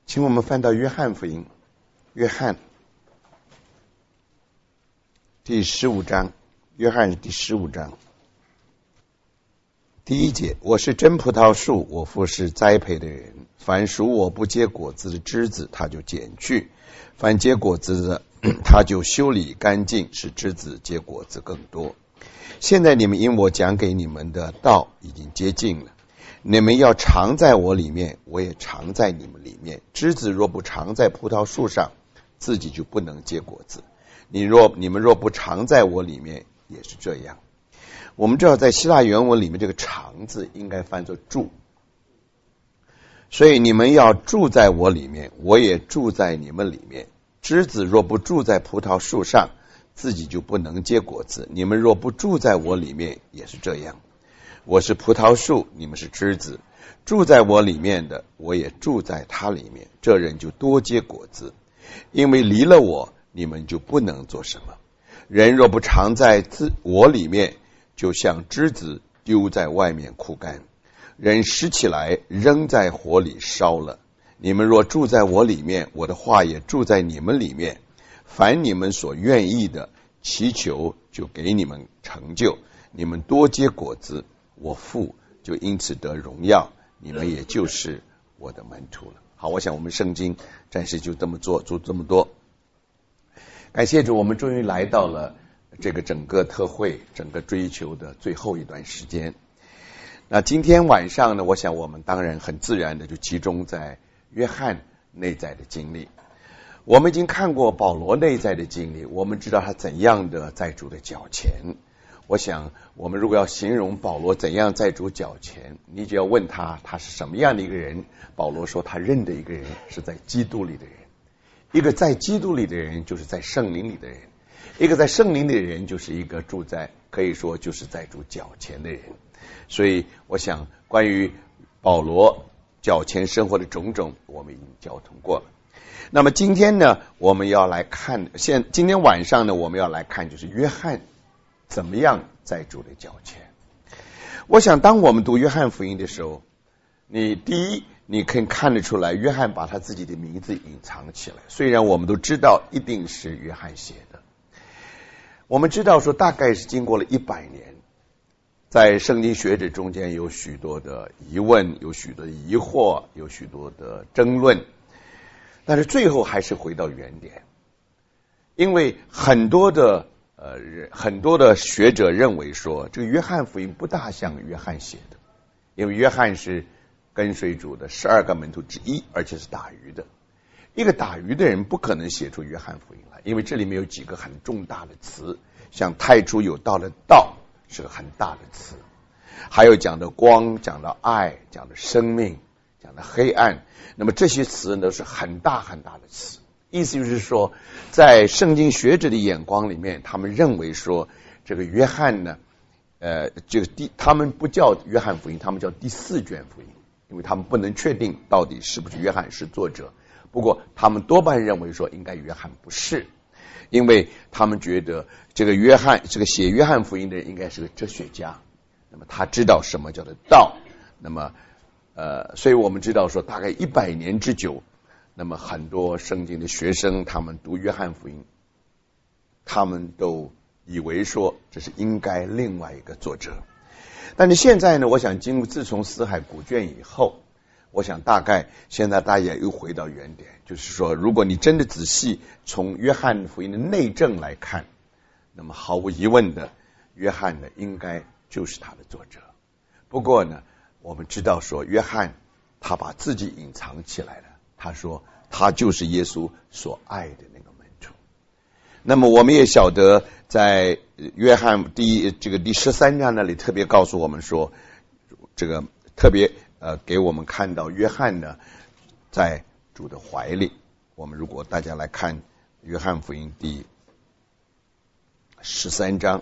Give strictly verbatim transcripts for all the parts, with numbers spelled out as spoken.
请我们翻到约翰福音，约翰第十五章，约翰第十五章第一节，我是真葡萄树，我父是栽培的人，凡属我不结果子的枝子，他就剪去；凡结果子的，他就修理干净，使枝子结果子更多。现在你们因我讲给你们的道已经接近了，你们要常在我里面，我也常在你们里面。枝子若不常在葡萄树上，自己就不能结果子。你若你们若不常在我里面，也是这样。我们知道在希腊原文里面，这个常字应该翻作住，所以你们要住在我里面，我也住在你们里面。枝子若不住在葡萄树上，自己就不能结果子。你们若不住在我里面，也是这样。我是葡萄树，你们是枝子，住在我里面的，我也住在他里面，这人就多结果子。因为离了我，你们就不能做什么。人若不常在自我里面，就像枝子丢在外面枯干，人拾起来扔在火里烧了。你们若住在我里面，我的话也住在你们里面，凡你们所愿意的，祈求就给你们成就。你们多结果子，我父就因此得荣耀，你们也就是我的门徒了。好，我想我们圣经暂时就这么做，做这么多。感谢主，我们终于来到了这个整个特会、整个追求的最后一段时间。那今天晚上呢，我想我们当然很自然的就集中在约翰内在的经历。我们已经看过保罗内在的经历，我们知道他怎样的在主的脚前。我想我们如果要形容保罗怎样在主脚前，你就要问他他是什么样的一个人。保罗说他认的一个人是在基督里的人，一个在基督里的人就是在圣灵里的人，一个在圣灵里的人就是一个住在可以说就是在主脚前的人。所以我想关于保罗脚前生活的种种我们已经交通过了。那么今天呢，我们要来看现今天晚上呢，我们要来看就是约翰怎么样在主的脚前。我想当我们读约翰福音的时候，你第一你可以看得出来，约翰把他自己的名字隐藏起来，虽然我们都知道一定是约翰写的。我们知道说大概是经过了一百年，在圣经学者中间有许多的疑问，有许多的疑惑，有许多的争论，但是最后还是回到原点。因为很多的呃很多的学者认为说，这个约翰福音不大像约翰写的，因为约翰是跟随主的十二个门徒之一，而且是打鱼的。一个打鱼的人不可能写出约翰福音来，因为这里面有几个很重大的词，像太初有道的道是个很大的词，还有讲的光，讲到爱，讲的生命，讲的黑暗，那么这些词都是很大很大的词。意思就是说，在圣经学者的眼光里面，他们认为说这个约翰呢呃，这个第他们不叫约翰福音，他们叫第四卷福音，因为他们不能确定到底是不是约翰是作者。不过他们多半认为说应该约翰不是，因为他们觉得这个约翰这个写约翰福音的人应该是个哲学家，那么他知道什么叫做道。那么呃，所以我们知道说大概一百年之久，那么很多圣经的学生他们读约翰福音，他们都以为说这是应该另外一个作者。但是现在呢，我想经过自从死海古卷以后，我想大概现在大家又回到原点，就是说如果你真的仔细从约翰福音的内证来看，那么毫无疑问的约翰呢应该就是他的作者。不过呢，我们知道说约翰他把自己隐藏起来了，他说他就是耶稣所爱的那个门徒。那么我们也晓得在约翰第一这个第十三章那里特别告诉我们说，这个特别呃给我们看到约翰呢在主的怀里。我们如果大家来看约翰福音第十三章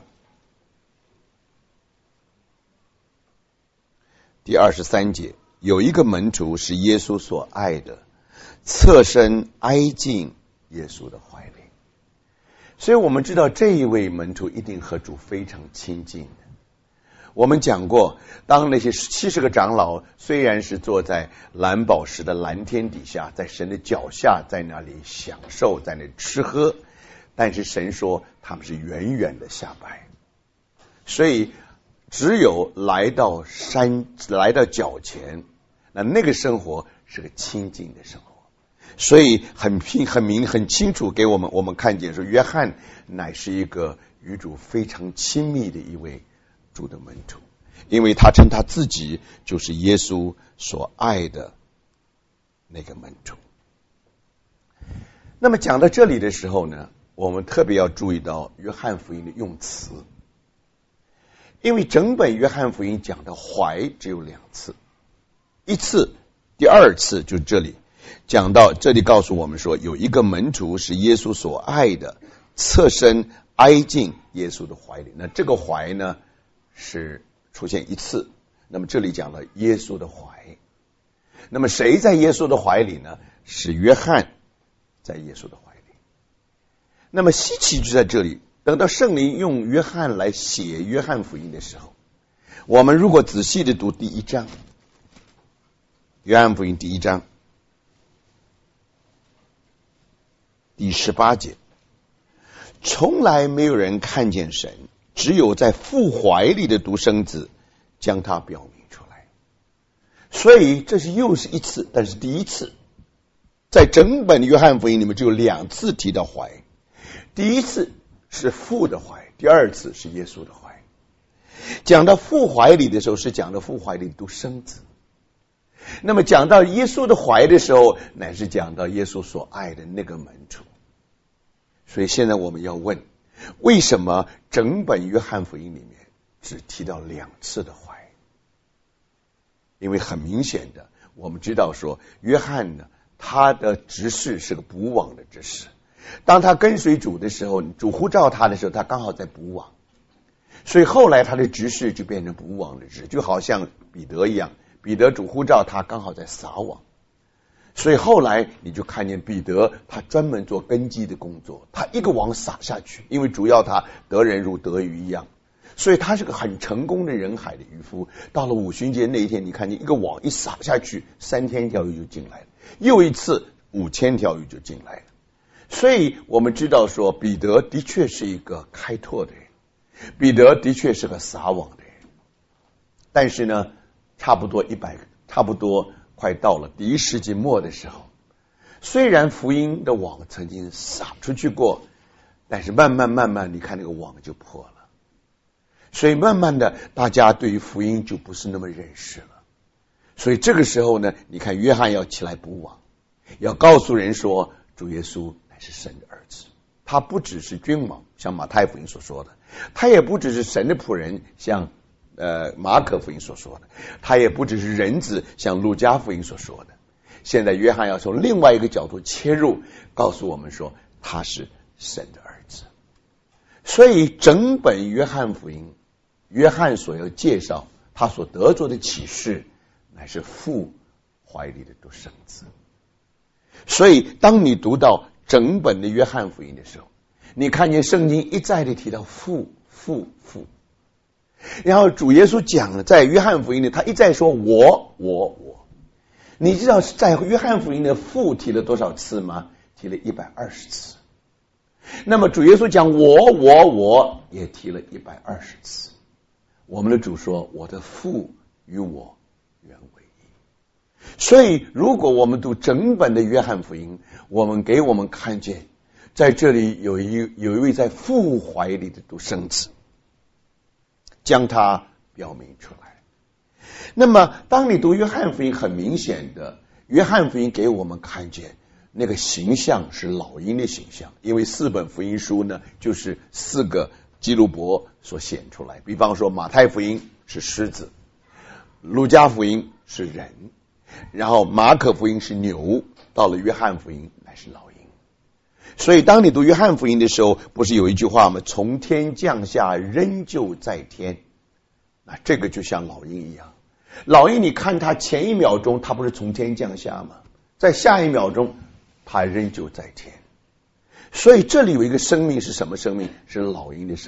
第二十三节，有一个门徒是耶稣所爱的，侧身挨进耶稣的怀里。所以我们知道这一位门徒一定和主非常亲近的。 我们讲过，当那些七十个长老虽然是坐在蓝宝石的蓝天底下，在神的脚下，在那里享受，在那里吃喝，但是神说他们是远远的下拜，所以只有来到山，来到脚前，那那个生活是个清净的生活。所以很平很明很清楚给我们我们看见说，约翰乃是一个与主非常亲密的一位主的门徒，因为他称他自己就是耶稣所爱的那个门徒。那么讲到这里的时候呢，我们特别要注意到约翰福音的用词，因为整本约翰福音讲的怀只有两次，一次第二次就这里讲到，这里告诉我们说有一个门徒是耶稣所爱的，侧身挨进耶稣的怀里。那这个怀呢是出现一次，那么这里讲了耶稣的怀。那么谁在耶稣的怀里呢？是约翰在耶稣的怀里。那么稀奇就在这里，等到圣灵用约翰来写约翰福音的时候，我们如果仔细的读第一章，约翰福音第一章第十八节，从来没有人看见神，只有在父怀里的独生子将他表明出来。所以这是又是一次，但是第一次在整本约翰福音里面只有两次提到怀，第一次是父的怀，第二次是耶稣的怀。讲到父怀里的时候是讲到父怀里的独生子，那么讲到耶稣的怀的时候，乃是讲到耶稣所爱的那个门徒。所以现在我们要问，为什么整本约翰福音里面只提到两次的怀？因为很明显的，我们知道说约翰呢，他的执事是个捕网的执事，当他跟随主的时候，主呼召他的时候，他刚好在捕网，所以后来他的执事就变成捕网的执事，就好像彼得一样，彼得主呼召他刚好在撒网，所以后来你就看见彼得他专门做根基的工作，他一个网撒下去，因为主要他得人如得鱼一样，所以他是个很成功的人海的渔夫。到了五旬节那一天，你看见一个网一撒下去，三千条鱼就进来了，又一次五千条鱼就进来了。所以我们知道说彼得的确是一个开拓的人，彼得的确是个撒网的人。但是呢，差不多一百差不多快到了第一世纪末的时候，虽然福音的网曾经撒出去过，但是慢慢慢慢你看那个网就破了，所以慢慢的大家对于福音就不是那么认识了。所以这个时候呢，你看约翰要起来补网，要告诉人说主耶稣乃是神的儿子，他不只是君王像马太福音所说的，他也不只是神的仆人像呃马可福音所说的，他也不只是人子像路加福音所说的。现在约翰要从另外一个角度切入，告诉我们说他是神的儿子。所以整本约翰福音，约翰所要介绍他所得着的启示，乃是父怀里的独生子。所以当你读到整本的约翰福音的时候，你看见圣经一再的提到父父父，然后主耶稣讲了，在约翰福音里他一再说我我我。你知道在约翰福音的父提了多少次吗？提了一百二十次。那么主耶稣讲我我我也提了一百二十次。我们的主说我的父与我原为一。所以如果我们读整本的约翰福音，我们给我们看见在这里有一有一位在父怀里的独生子，将他表明出来。那么当你读约翰福音，很明显的约翰福音给我们看见那个形象是老鹰的形象，因为四本福音书呢就是四个基路伯所显出来，比方说马太福音是狮子，路加福音是人，然后马可福音是牛，到了约翰福音乃是老鹰。所以当你读约翰福音的时候，不是有一句话吗？从天降下，仍旧在天。那这个就像老鹰一样，老鹰你看它前一秒钟它不是从天降下吗？在下一秒钟它仍旧在天。所以这里有一个生命是什么生命？是老鹰的生命。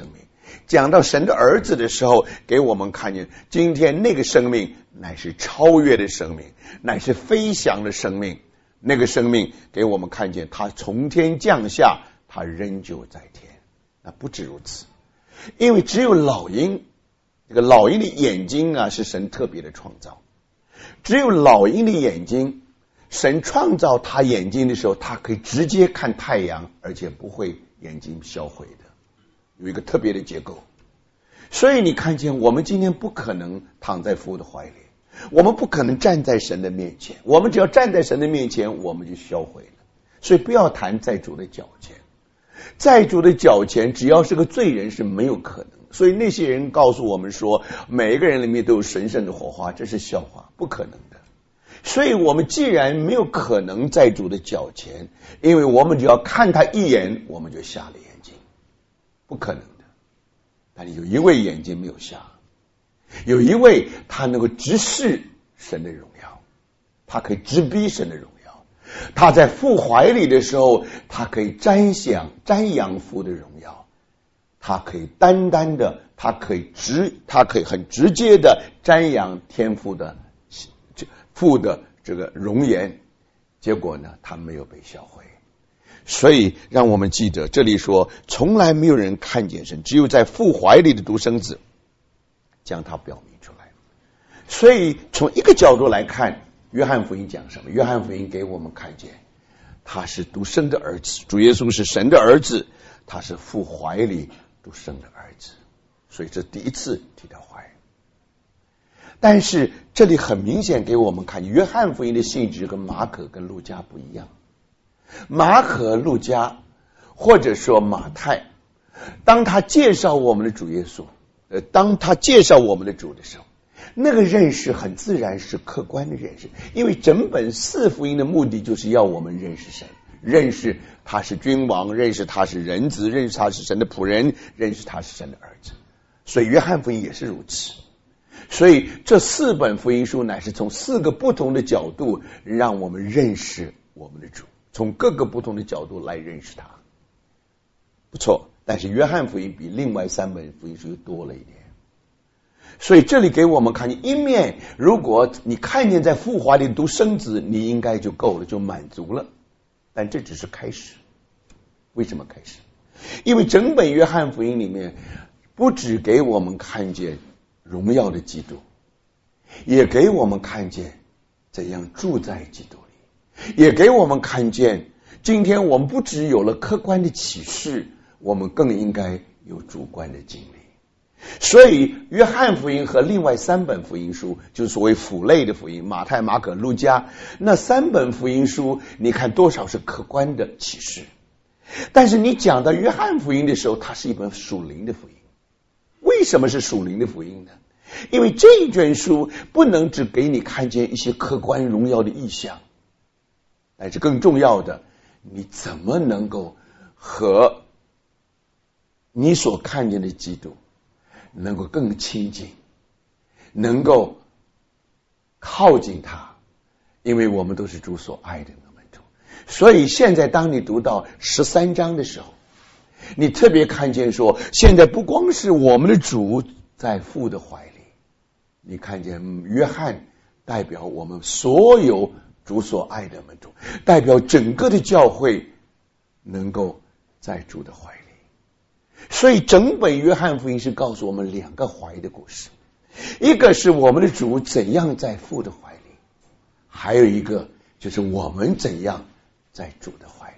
讲到神的儿子的时候，给我们看见今天那个生命乃是超越的生命，乃是飞翔的生命。那个生命给我们看见他从天降下，他仍旧在天。那不止如此，因为只有老鹰，这个老鹰的眼睛啊是神特别的创造，只有老鹰的眼睛，神创造他眼睛的时候，他可以直接看太阳，而且不会眼睛销毁的，有一个特别的结构。所以你看见我们今天不可能躺在父的怀里，我们不可能站在神的面前，我们只要站在神的面前，我们就销毁了。所以不要谈在主的脚前，在主的脚前只要是个罪人是没有可能。所以那些人告诉我们说每一个人里面都有神圣的火花，这是笑话，不可能的。所以我们既然没有可能在主的脚前，因为我们只要看他一眼，我们就瞎了眼睛，不可能的。但有一位眼睛没有瞎，有一位他能够直视神的荣耀，他可以直逼神的荣耀，他在父怀里的时候，他可以瞻想瞻仰父的荣耀，他可以单单的，他可以直，他可以很直接的瞻仰天父的父的这个容颜。结果呢，他没有被销毁。所以让我们记得，这里说从来没有人看见神，只有在父怀里的独生子将他表明出来。所以从一个角度来看，约翰福音讲什么？约翰福音给我们看见他是独生的儿子，主耶稣是神的儿子，他是父怀里独生的儿子。所以这第一次提到怀。但是这里很明显给我们看，约翰福音的性质跟马可跟路加不一样。马可、路加或者说马太，当他介绍我们的主耶稣，呃，当他介绍我们的主的时候，那个认识很自然是客观的认识，因为整本四福音的目的就是要我们认识神，认识他是君王，认识他是人子，认识他是神的仆人，认识他是神的儿子。所以约翰福音也是如此。所以这四本福音书乃是从四个不同的角度让我们认识我们的主，从各个不同的角度来认识他。不错，但是约翰福音比另外三本福音书多了一点。所以这里给我们看见，一面如果你看见在父怀里独生子，你应该就够了，就满足了。但这只是开始。为什么开始？因为整本约翰福音里面不只给我们看见荣耀的基督，也给我们看见怎样住在基督里，也给我们看见今天我们不只有了客观的启示，我们更应该有主观的经历。所以约翰福音和另外三本福音书，就是所谓辅类的福音，马太、马可、路加，那三本福音书你看多少是客观的启示，但是你讲到约翰福音的时候，它是一本属灵的福音。为什么是属灵的福音呢？因为这一卷书不能只给你看见一些客观荣耀的意象，但是更重要的，你怎么能够和你所看见的基督能够更亲近，能够靠近他，因为我们都是主所爱的门徒。所以现在当你读到十三章的时候，你特别看见说，现在不光是我们的主在父的怀里，你看见约翰代表我们所有主所爱的门徒，代表整个的教会能够在主的怀里。所以整本约翰福音是告诉我们两个怀的故事，一个是我们的主怎样在父的怀里，还有一个就是我们怎样在主的怀里。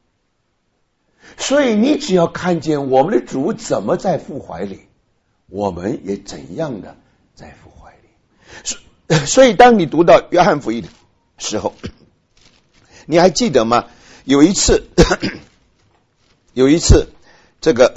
所以你只要看见我们的主怎么在父怀里，我们也怎样的在父怀里。所以当你读到约翰福音的时候，你还记得吗？有一次有一次这个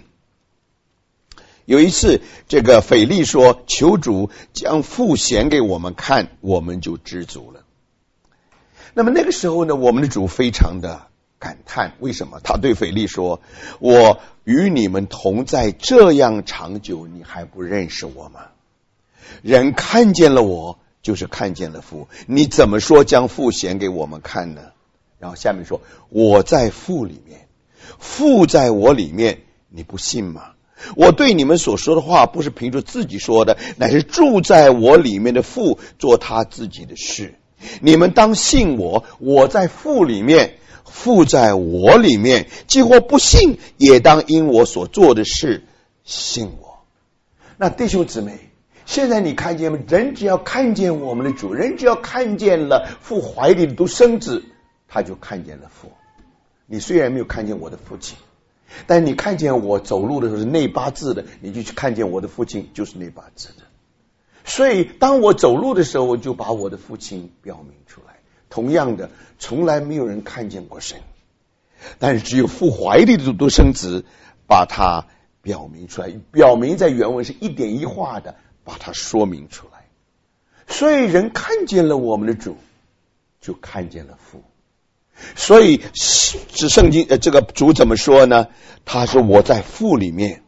有一次这个腓力说，求主将父显给我们看，我们就知足了。那么那个时候呢，我们的主非常的感叹，为什么？他对腓力说，我与你们同在这样长久，你还不认识我吗？人看见了我，就是看见了父，你怎么说将父显给我们看呢？然后下面说，我在父里面，父在我里面，你不信吗？ 我对你们所说的话，不是凭着自己说的，乃是住在我里面的父做他自己的事。你们当信我，我在父里面，父在我里面。既或不信，也当因我所做的事信我。那弟兄姊妹，现在你看见吗？人只要看见我们的主，人只要看见了父怀里的独生子，他就看见了父。你虽然没有看见我的父亲，但你看见我走路的时候是内八字的，你就去看见我的父亲就是内八字的。所以当我走路的时候，我就把我的父亲表明出来。同样的，从来没有人看见过神，但是只有父怀里的独生子把它表明出来。表明在原文是一点一画的把它说明出来。所以人看见了我们的主，就看见了父。所以这圣经呃，这个主怎么说呢？他说我在父里面，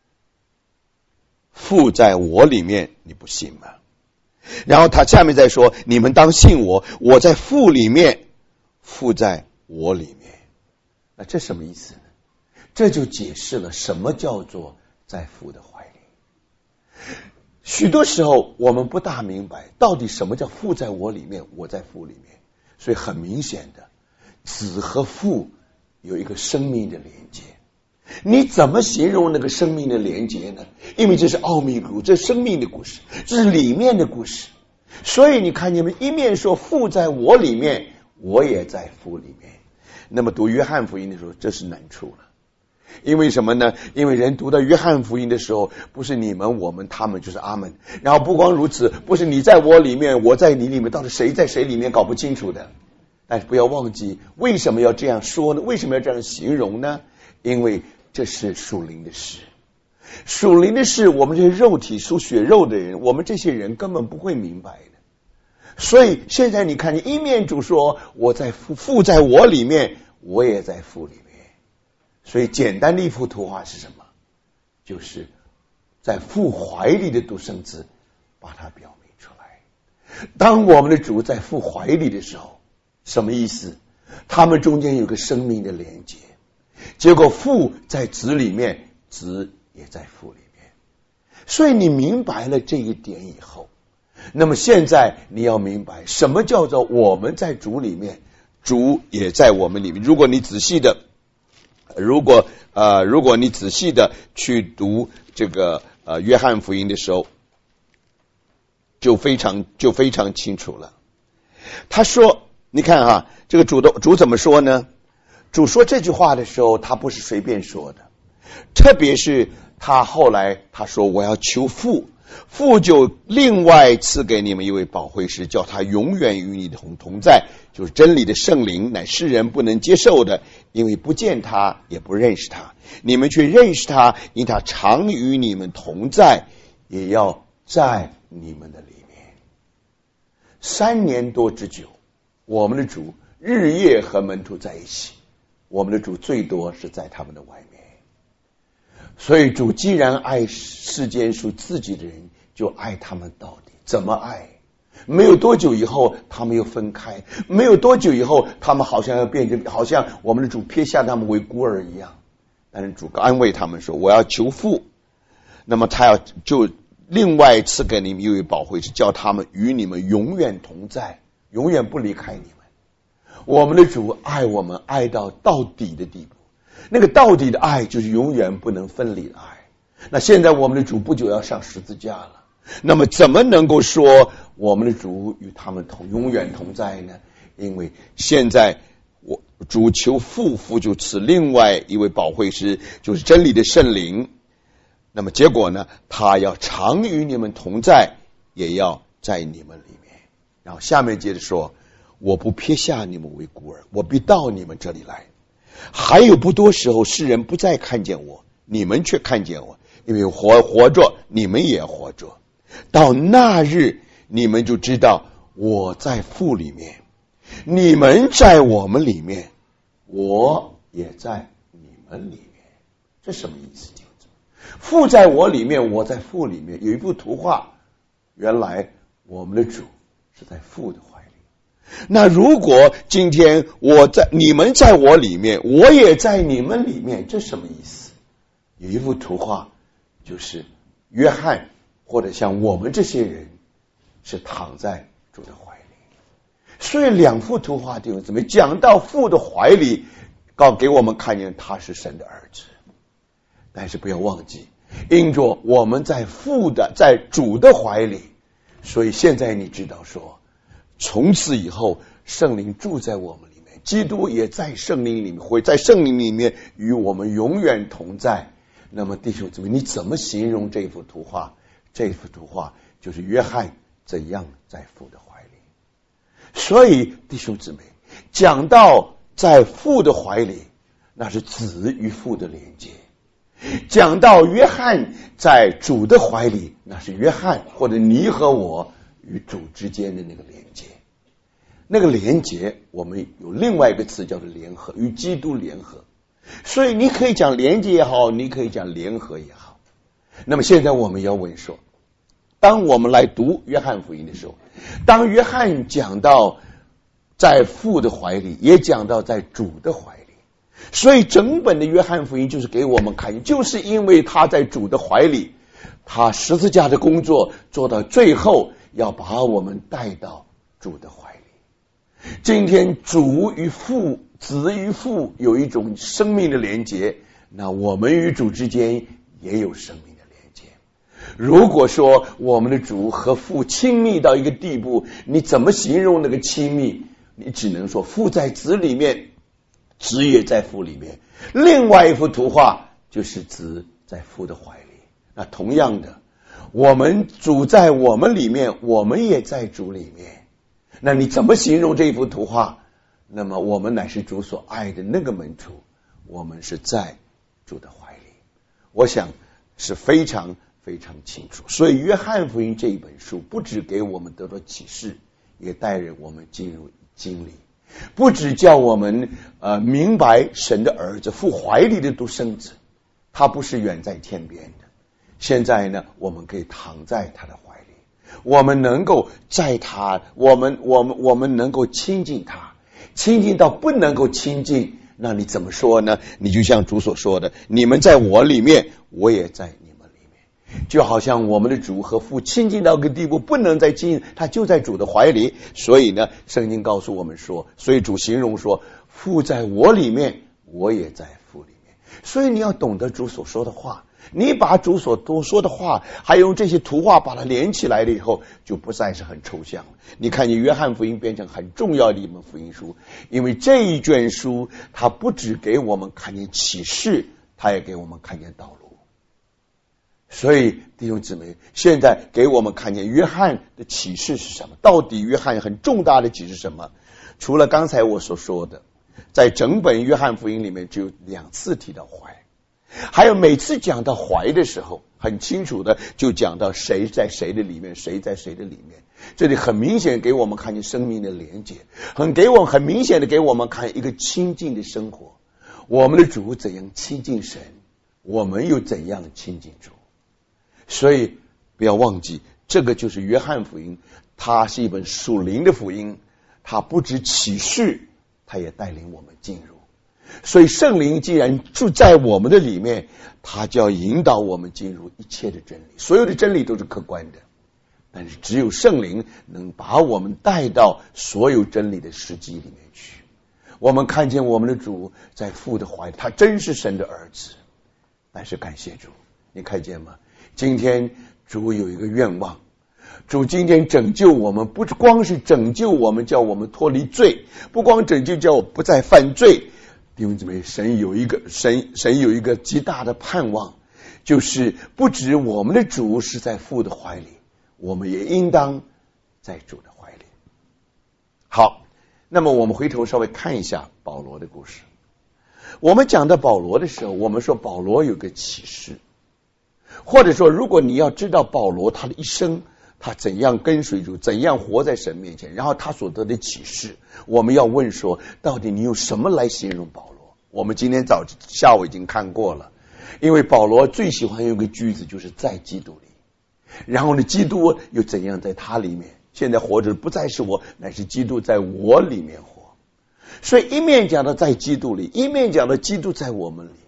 父在我里面，你不信吗？然后他下面再说，你们当信我，我在父里面，父在我里面。那这什么意思呢？这就解释了什么叫做在父的怀里。许多时候我们不大明白到底什么叫父在我里面，我在父里面。所以很明显的，子和父有一个生命的连接。你怎么形容那个生命的连接呢？因为这是奥秘故事，这是生命的故事，这是里面的故事。所以你看见没？一面说父在我里面，我也在父里面。那么读约翰福音的时候，这是难处了。因为什么呢？因为人读到约翰福音的时候，不是你们我们他们，就是阿们。然后不光如此，不是你在我里面我在你里面，到底谁在谁里面搞不清楚的。但是不要忘记，为什么要这样说呢？为什么要这样形容呢？因为这是属灵的事。属灵的事，我们这些肉体属血肉的人，我们这些人根本不会明白的。所以现在你看，你一面主说我在父，父在我里面，我也在父里面。所以简单的一幅图画是什么？就是在父怀里的独生子把它表明出来。当我们的主在父怀里的时候，什么意思？他们中间有个生命的连接。结果父在子里面，子也在父里面。所以你明白了这一点以后，那么现在你要明白什么叫做我们在主里面，主也在我们里面。如果你仔细的如果呃如果你仔细的去读这个呃约翰福音的时候，就非常就非常清楚了。他说你看哈，这个主的主怎么说呢？主说这句话的时候，他不是随便说的，特别是他后来他说我要求父，父就另外赐给你们一位保惠师，叫他永远与你同同在，就是真理的圣灵，乃世人不能接受的，因为不见他也不认识他，你们却认识他，因他常与你们同在，也要在你们的里面。三年多之久，我们的主日夜和门徒在一起，我们的主最多是在他们的外面。所以主既然爱世间属自己的人，就爱他们到底。怎么爱？没有多久以后他们又分开，没有多久以后他们好像要变成，好像我们的主撇下他们为孤儿一样。但是主安慰他们说我要求父，那么他要就另外赐给你们一位保惠师，叫他们与你们永远同在，永远不离开你们。我们的主爱我们爱到到底的地步，那个到底的爱就是永远不能分离的爱。那现在我们的主不久要上十字架了，那么怎么能够说我们的主与他们同永远同在呢？因为现在我主求父，父就赐另外一位保惠师，就是真理的圣灵。那么结果呢，他要常与你们同在，也要在你们里面。然后下面接着说，我不撇下你们为孤儿，我必到你们这里来。还有不多时候，世人不再看见我，你们却看见我，因为活活着，你们也活着。到那日，你们就知道我在父里面，你们在我们里面，我也在你们里面。这什么意思？父在我里面，我在父里面。有一幅图画，原来我们的主是在父的怀里。那如果今天我在，你们在我里面，我也在你们里面，这什么意思？有一幅图画就是约翰或者像我们这些人是躺在主的怀里。所以两幅图画弟兄姊妹讲到父的怀里，告给我们看见他是神的儿子。但是不要忘记，因着我们在父的在主的怀里，所以现在你知道说，从此以后圣灵住在我们里面，基督也在圣灵里面，会在圣灵里面与我们永远同在。那么弟兄姊妹，你怎么形容这幅图画？这幅图画就是约翰怎样在父的怀里。所以弟兄姊妹，讲到在父的怀里，那是子与父的连接；讲到约翰在主的怀里，那是约翰或者你和我与主之间的那个连接。那个连接我们有另外一个词叫做联合，与基督联合。所以你可以讲连接也好，你可以讲联合也好。那么现在我们要问说，当我们来读约翰福音的时候，当约翰讲到在父的怀里，也讲到在主的怀里，所以整本的约翰福音就是给我们看，就是因为他在主的怀里，他十字架的工作做到最后，要把我们带到主的怀里。今天主与父、子与父有一种生命的连结，那我们与主之间也有生命的连结。如果说我们的主和父亲密到一个地步，你怎么形容那个亲密？你只能说父在子里面，子也在父里面。另外一幅图画就是子在父的怀里。那同样的，我们主在我们里面，我们也在主里面。那你怎么形容这幅图画？那么我们乃是主所爱的那个门徒，我们是在主的怀里。我想是非常非常清楚。所以约翰福音这一本书不只给我们得到启示，也带领我们进入经历，不只叫我们呃明白神的儿子父怀里的独生子，他不是远在天边的。现在呢，我们可以躺在他的怀里，我们能够在他，我们我们我们能够亲近他，亲近到不能够亲近，那你怎么说呢？你就像主所说的，你们在我里面，我也在你们里面。就好像我们的主和父亲近到个地步，不能再亲近，他就在主的怀里。所以呢，圣经告诉我们说，所以主形容说，父在我里面，我也在父里面。所以你要懂得主所说的话，你把主所多说的话，还用这些图画把它连起来了以后，就不再是很抽象了。你看见约翰福音变成很重要的一本福音书，因为这一卷书它不只给我们看见启示，它也给我们看见道路。所以弟兄姊妹，现在给我们看见约翰的启示是什么？到底约翰很重大的启示是什么？除了刚才我所说的，在整本约翰福音里面只有两次提到怀，还有每次讲到怀的时候，很清楚的就讲到谁在谁的里面，谁在谁的里面。这里很明显给我们看见生命的连结，很给我们很明显的给我们看一个亲近的生活。我们的主怎样亲近神，我们又怎样亲近主。所以不要忘记，这个就是约翰福音，它是一本属灵的福音，它不只启示，它也带领我们进入。所以圣灵既然住在我们的里面，他就要引导我们进入一切的真理。所有的真理都是客观的，但是只有圣灵能把我们带到所有真理的实际里面去。我们看见我们的主在父的怀里，他真是神的儿子。但是感谢主，你看见吗？今天主有一个愿望，主今天拯救我们，不光是拯救我们，叫我们脱离罪，不光拯救叫我不再犯罪。弟兄姊妹，神有一个神神有一个极大的盼望，就是不止我们的主是在父的怀里，我们也应当在主的怀里。好，那么我们回头稍微看一下保罗的故事。我们讲到保罗的时候，我们说保罗有个启示，或者说如果你要知道保罗他的一生，他怎样跟随主，怎样活在神面前，然后他所得的启示，我们要问说，到底你用什么来形容保罗？我们今天早下午已经看过了，因为保罗最喜欢用个句子，就是在基督里。然后呢，基督又怎样在他里面？现在活着不再是我，乃是基督在我里面活。所以一面讲到在基督里，一面讲到基督在我们里。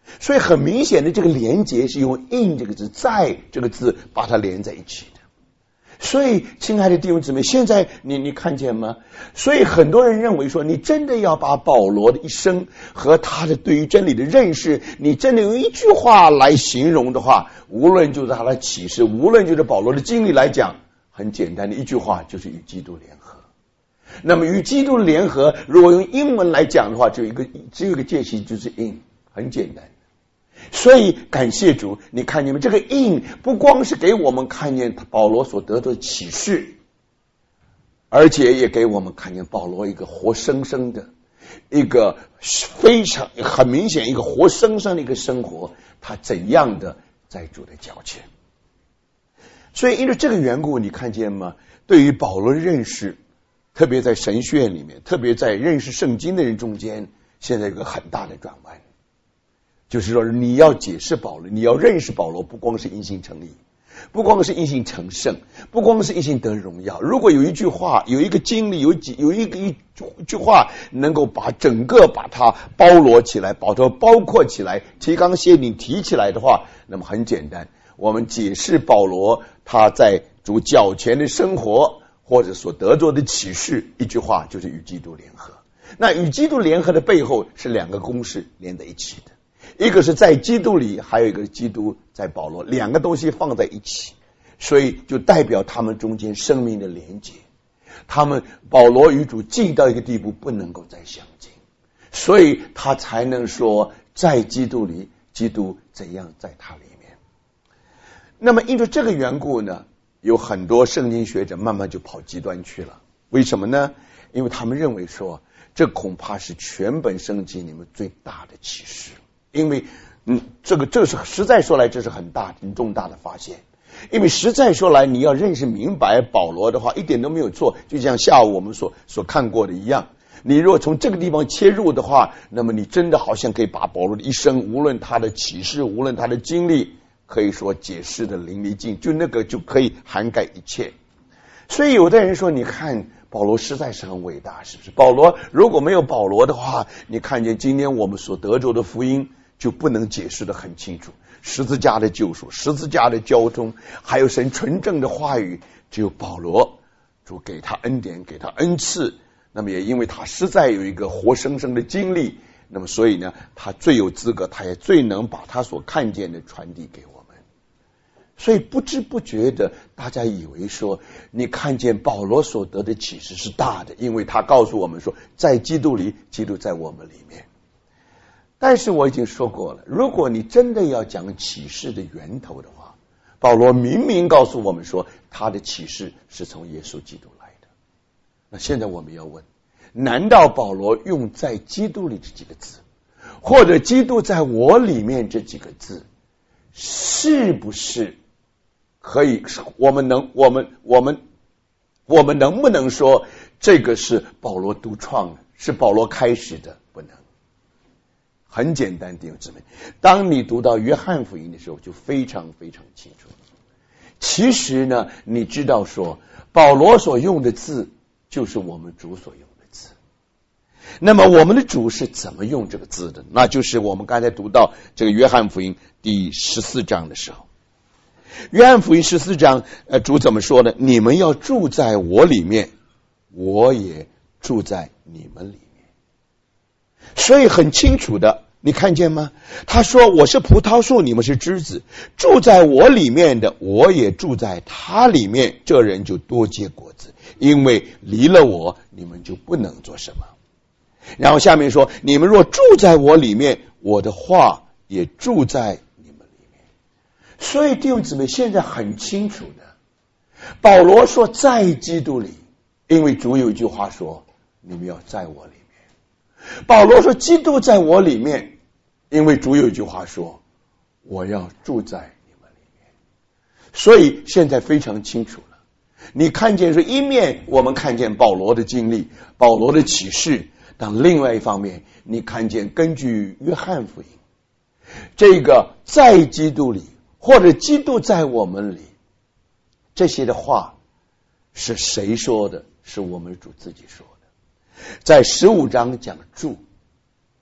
所以很明显的这个连结是用 in 这个字，在这个字把它连在一起的。所以亲爱的弟兄姊妹，现在你你看见吗？所以很多人认为说，你真的要把保罗的一生和他的对于真理的认识，你真的用一句话来形容的话，无论就是他的启示，无论就是保罗的经历来讲，很简单的一句话，就是与基督联合。那么与基督联合，如果用英文来讲的话，只有一个只有一个介系，就是 in， 很简单。所以感谢主，你看见没？这个 in 不光是给我们看见保罗所得到的启示，而且也给我们看见保罗一个活生生的一个非常很明显一个活生生的一个生活，他怎样的在主的脚前。所以因为这个缘故，你看见吗？对于保罗的认识，特别在神学院里面，特别在认识圣经的人中间，现在有个很大的转弯。就是说，你要解释保罗，你要认识保罗，不光是因信称义，不光是因信成圣，不光是因信得荣耀。如果有一句话，有一个经历，有几有一个一句话，能够把整个把它包罗起来，把它包括起来，提纲挈领提起来的话，那么很简单，我们解释保罗他在主脚前的生活，或者所得着的启示，一句话就是与基督联合。那与基督联合的背后是两个公式连在一起的。一个是在基督里，还有一个是基督在保罗，两个东西放在一起，所以就代表他们中间生命的连结。他们保罗与主近到一个地步，不能够再相近，所以他才能说在基督里，基督怎样在他里面。那么因为这个缘故呢，有很多圣经学者慢慢就跑极端去了。为什么呢？因为他们认为说，这恐怕是全本圣经里面最大的启示。因为嗯，这个这是实在说来，这是很大很重大的发现。因为实在说来，你要认识明白保罗的话，一点都没有错。就像下午我们所所看过的一样，你如果从这个地方切入的话，那么你真的好像可以把保罗的一生，无论他的启示，无论他的经历，可以说解释的淋漓尽，就那个就可以涵盖一切。所以有的人说，你看保罗实在是很伟大，是不是？保罗如果没有保罗的话，你看见今天我们所得着的福音就不能解释得很清楚。十字架的救赎，十字架的交通，还有神纯正的话语，只有保罗主给他恩典，给他恩赐。那么也因为他实在有一个活生生的经历，那么所以呢，他最有资格，他也最能把他所看见的传递给我们。所以不知不觉的，大家以为说，你看见保罗所得的启示是大的，因为他告诉我们说，在基督里，基督在我们里面。但是我已经说过了，如果你真的要讲启示的源头的话，保罗明明告诉我们说，他的启示是从耶稣基督来的。那现在我们要问，难道保罗用在基督里这几个字，或者基督在我里面这几个字，是不是可以，我们能我们我们我们能不能说这个是保罗独创的，是保罗开始的？不能。很简单，弟兄姊妹，当你读到约翰福音的时候，就非常非常清楚。其实呢，你知道说，保罗所用的字就是我们主所用的字。那么我们的主是怎么用这个字的？那就是我们刚才读到这个约翰福音第十四章的时候，约翰福音十四章，呃，主怎么说呢？你们要住在我里面，我也住在你们里面。所以很清楚的，你看见吗？他说我是葡萄树，你们是枝子，住在我里面的，我也住在他里面，这人就多结果子，因为离了我，你们就不能做什么。然后下面说，你们若住在我里面，我的话也住在你们里面。所以弟兄姊妹，现在很清楚的，保罗说在基督里，因为主有一句话说，你们要在我里面。保罗说基督在我里面，因为主有一句话说，我要住在你们里面。所以现在非常清楚了，你看见说一面我们看见保罗的经历，保罗的启示，但另外一方面你看见根据约翰福音，这个在基督里，或者基督在我们里，这些的话是谁说的？是我们主自己说的。在十五章讲住，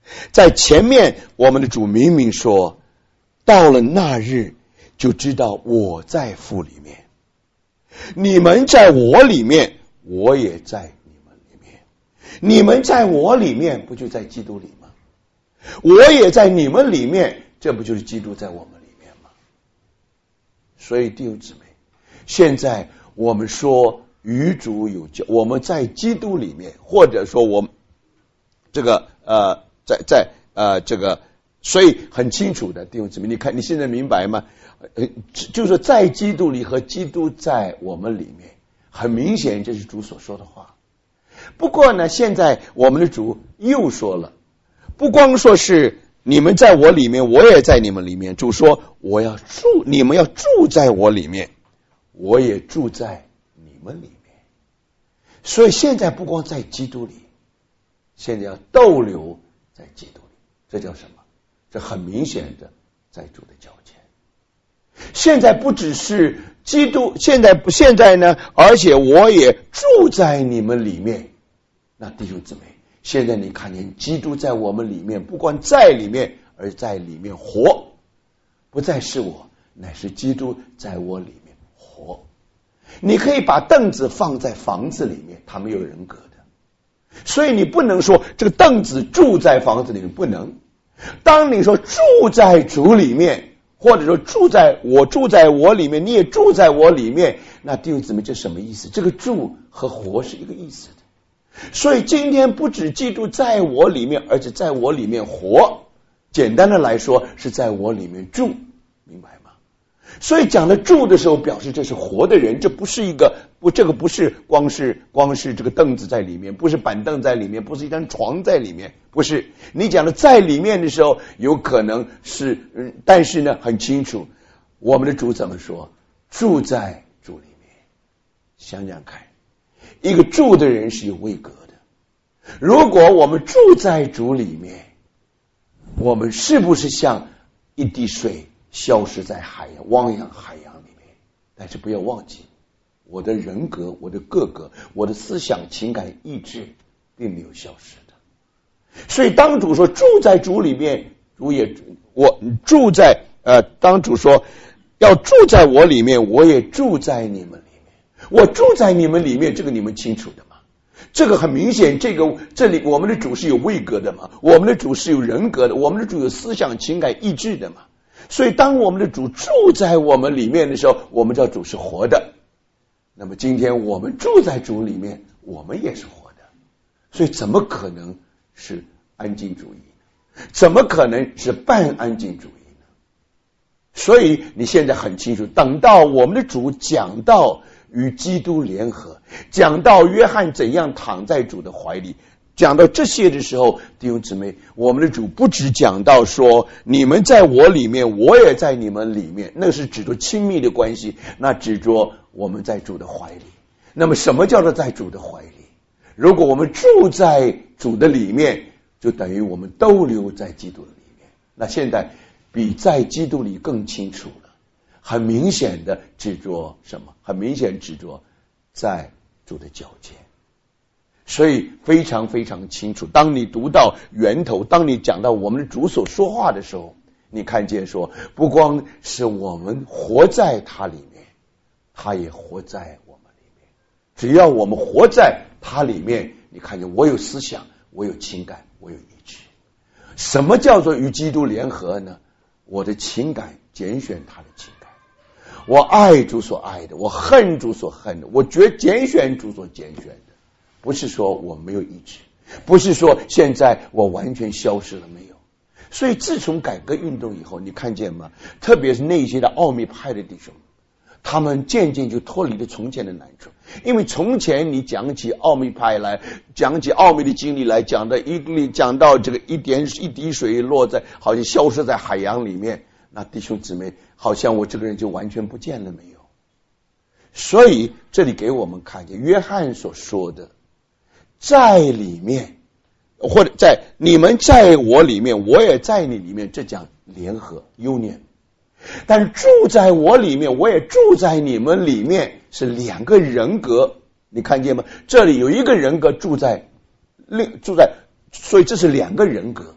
在前面我们的主明明说，到了那日就知道我在父里面，你们在我里面，我也在你们里面。你们在我里面，不就在基督里吗？我也在你们里面，这不就是基督在我们里面吗？所以弟兄姊妹，现在我们说与主有交，我们在基督里面，或者说我们这个呃，在在呃这个，所以很清楚的弟兄姊妹，你看你现在明白吗？呃，就是在基督里和基督在我们里面，很明显这是主所说的话。不过呢，现在我们的主又说了，不光说是你们在我里面，我也在你们里面。主说我要住，你们要住在我里面，我也住在你们里面。所以现在不光在基督里，现在要逗留在基督里，这叫什么？这很明显的在主的脚前。现在不只是基督，现在不现在呢，而且我也住在你们里面。那弟兄姊妹，现在你看见基督在我们里面，不光在里面，而在里面活，不再是我，乃是基督在我里面活。你可以把凳子放在房子里面，它没有人格的，所以你不能说这个凳子住在房子里面，不能。当你说住在主里面，或者说住在我住在我里面，你也住在我里面，那弟兄姊妹，这什么意思？这个住和活是一个意思的。所以今天不止基督在我里面，而且在我里面活，简单的来说是在我里面住，明白吗？所以讲的住的时候，表示这是活的人，这不是一个不，这个不是光是光是这个凳子在里面，不是板凳在里面，不是一张床在里面，不是。你讲的在里面的时候，有可能是，嗯，但是呢，很清楚，我们的主怎么说？住在主里面。想想看，一个住的人是有位格的。如果我们住在主里面，我们是不是像一滴水消失在海洋汪洋海洋里面？但是不要忘记，我的人格，我的个格，我的思想情感意志并没有消失的。所以当主说住在主里面，主也我住在呃，当主说要住在我里面，我也住在你们里面。我住在你们里面，这个你们清楚的吗？这个很明显，这个这里我们的主是有位格的嘛，我们的主是有人格的，我们的主有思想情感意志的嘛。所以当我们的主住在我们里面的时候，我们知道主是活的。那么今天我们住在主里面，我们也是活的。所以怎么可能是安静主义呢？怎么可能是半安静主义呢？所以你现在很清楚，等到我们的主讲到与基督联合，讲到约翰怎样躺在主的怀里，讲到这些的时候，弟兄姊妹，我们的主不只讲到说你们在我里面，我也在你们里面，那是指着亲密的关系，那指着我们在主的怀里。那么什么叫做在主的怀里？如果我们住在主的里面，就等于我们都留在基督的里面。那现在比在基督里更清楚了，很明显的指着什么？很明显指着在主的脚前。所以非常非常清楚，当你读到源头，当你讲到我们的主所说话的时候，你看见说不光是我们活在他里面，他也活在我们里面。只要我们活在他里面，你看见我有思想，我有情感，我有意志。什么叫做与基督联合呢？我的情感拣选他的情感，我爱主所爱的，我恨主所恨的，我觉拣选主所拣选的。不是说我没有意志，不是说现在我完全消失了，没有。所以自从改革运动以后，你看见吗？特别是那些的奥秘派的弟兄，他们渐渐就脱离了从前的难处。因为从前你讲起奥秘派来，讲起奥秘的经历来，讲到一讲到这个一点一滴水落在，好像消失在海洋里面，那弟兄姊妹，好像我这个人就完全不见了，没有。所以这里给我们看见约翰所说的在里面，或者在你们在我里面，我也在你里面，这讲联合 union。 但是住在我里面，我也住在你们里面，是两个人格，你看见吗？这里有一个人格住在另住在，所以这是两个人格。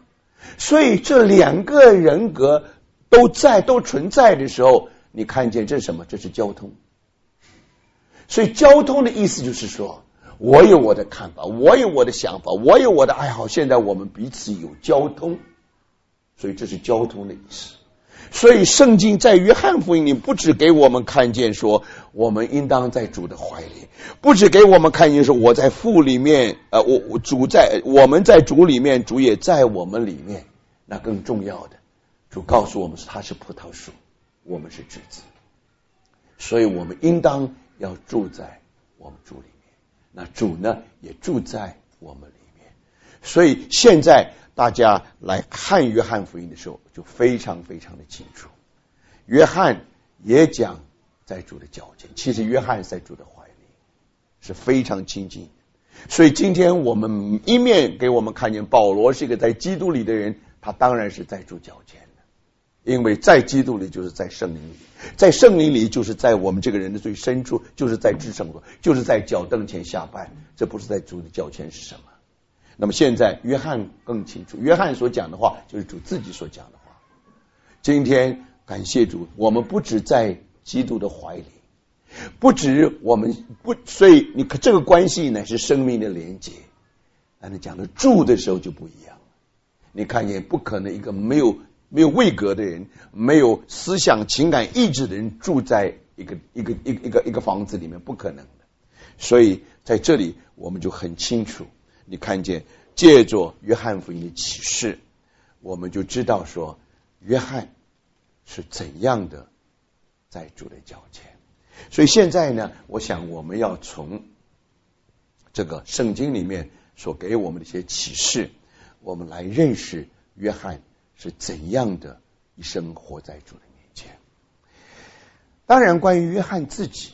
所以这两个人格都在都存在的时候，你看见这是什么？这是交通。所以交通的意思就是说，我有我的看法，我有我的想法，我有我的爱好，现在我们彼此有交通，所以这是交通的意思。所以圣经在约翰福音里不只给我们看见说我们应当在主的怀里，不只给我们看见说我在父里面，呃，我我主在我们在主里面，主也在我们里面。那更重要的，主告诉我们他是葡萄树，我们是枝子，所以我们应当要住在我们主里面，那主呢也住在我们里面。所以现在大家来看约翰福音的时候就非常非常的清楚，约翰也讲在主的脚前，其实约翰在主的怀里是非常亲近。所以今天我们一面给我们看见保罗是一个在基督里的人，他当然是在主脚前的，因为在基督里就是在圣灵里，在圣灵里就是在我们这个人的最深处，就是在至圣所，就是在脚凳前下拜，这不是在主的脚前是什么？那么现在约翰更清楚，约翰所讲的话就是主自己所讲的话。今天感谢主，我们不只在基督的怀里，不止我们不，所以你看这个关系乃是生命的连结。但是讲的住的时候就不一样，你看见不可能一个没有没有位格的人，没有思想情感意志的人住在一个一个一个一个一个房子里面，不可能的。所以在这里我们就很清楚，你看见借着约翰福音的启示，我们就知道说约翰是怎样的在主的脚前。所以现在呢，我想我们要从这个圣经里面所给我们的一些启示，我们来认识约翰是怎样的一生活在主的面前。当然关于约翰自己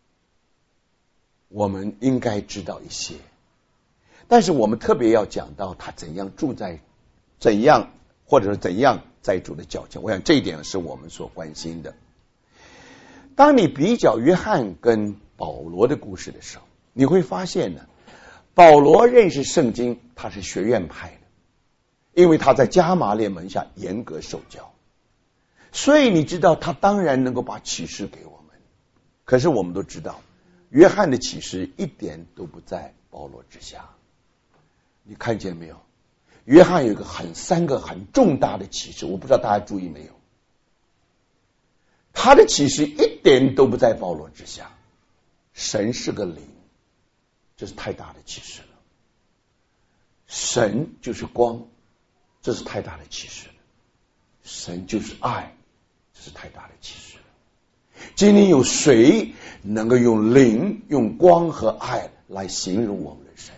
我们应该知道一些，但是我们特别要讲到他怎样住在怎样或者是怎样在主的脚前，我想这一点是我们所关心的。当你比较约翰跟保罗的故事的时候，你会发现呢，保罗认识圣经他是学院派的，因为他在加马列门下严格受教，所以你知道他当然能够把启示给我们。可是我们都知道约翰的启示一点都不在保罗之下。你看见没有？约翰有一个很三个很重大的启示，我不知道大家注意没有，他的启示一点都不在保罗之下。神是个灵，这是太大的启示了。神就是光，这是太大的启示了。神就是爱，这是太大的启示了。今天有谁能够用灵、用光和爱来形容我们的神？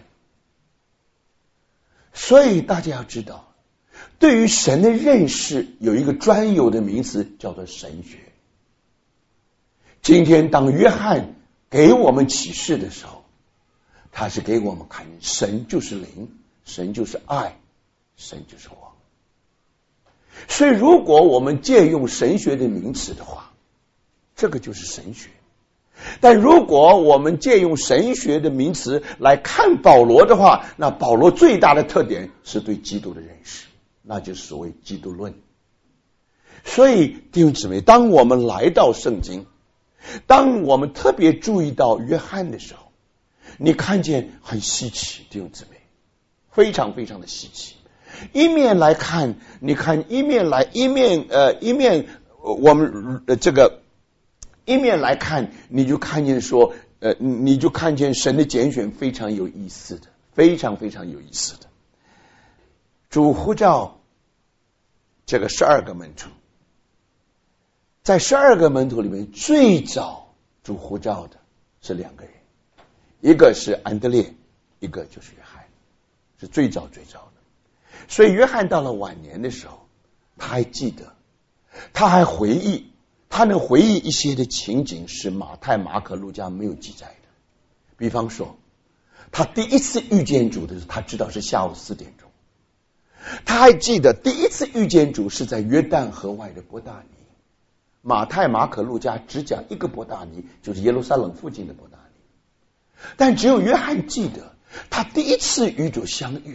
所以大家要知道，对于神的认识有一个专有的名词叫做神学。今天当约翰给我们启示的时候，他是给我们看神就是灵，神就是爱，神就是光。所以如果我们借用神学的名词的话，这个就是神学。但如果我们借用神学的名词来看保罗的话，那保罗最大的特点是对基督的认识，那就是所谓基督论。所以弟兄姊妹，当我们来到圣经，当我们特别注意到约翰的时候，你看见很稀奇，弟兄姊妹，非常非常的稀奇。一面来看，你看一面来一面呃一面我们呃这个一面来看，你就看见说呃你就看见神的拣选非常有意思的，非常非常有意思的。主呼召这个十二个门徒，在十二个门徒里面，最早主呼召的是两个人，一个是安德烈，一个就是约翰，是最早最早的。所以约翰到了晚年的时候，他还记得，他还回忆，他能回忆一些的情景是马太、马可、路加没有记载的。比方说，他第一次遇见主的时候，他知道是下午四点钟。他还记得第一次遇见主是在约旦河外的伯大尼。马太、马可、路加只讲一个伯大尼，就是耶路撒冷附近的伯大尼。但只有约翰记得他第一次与主相遇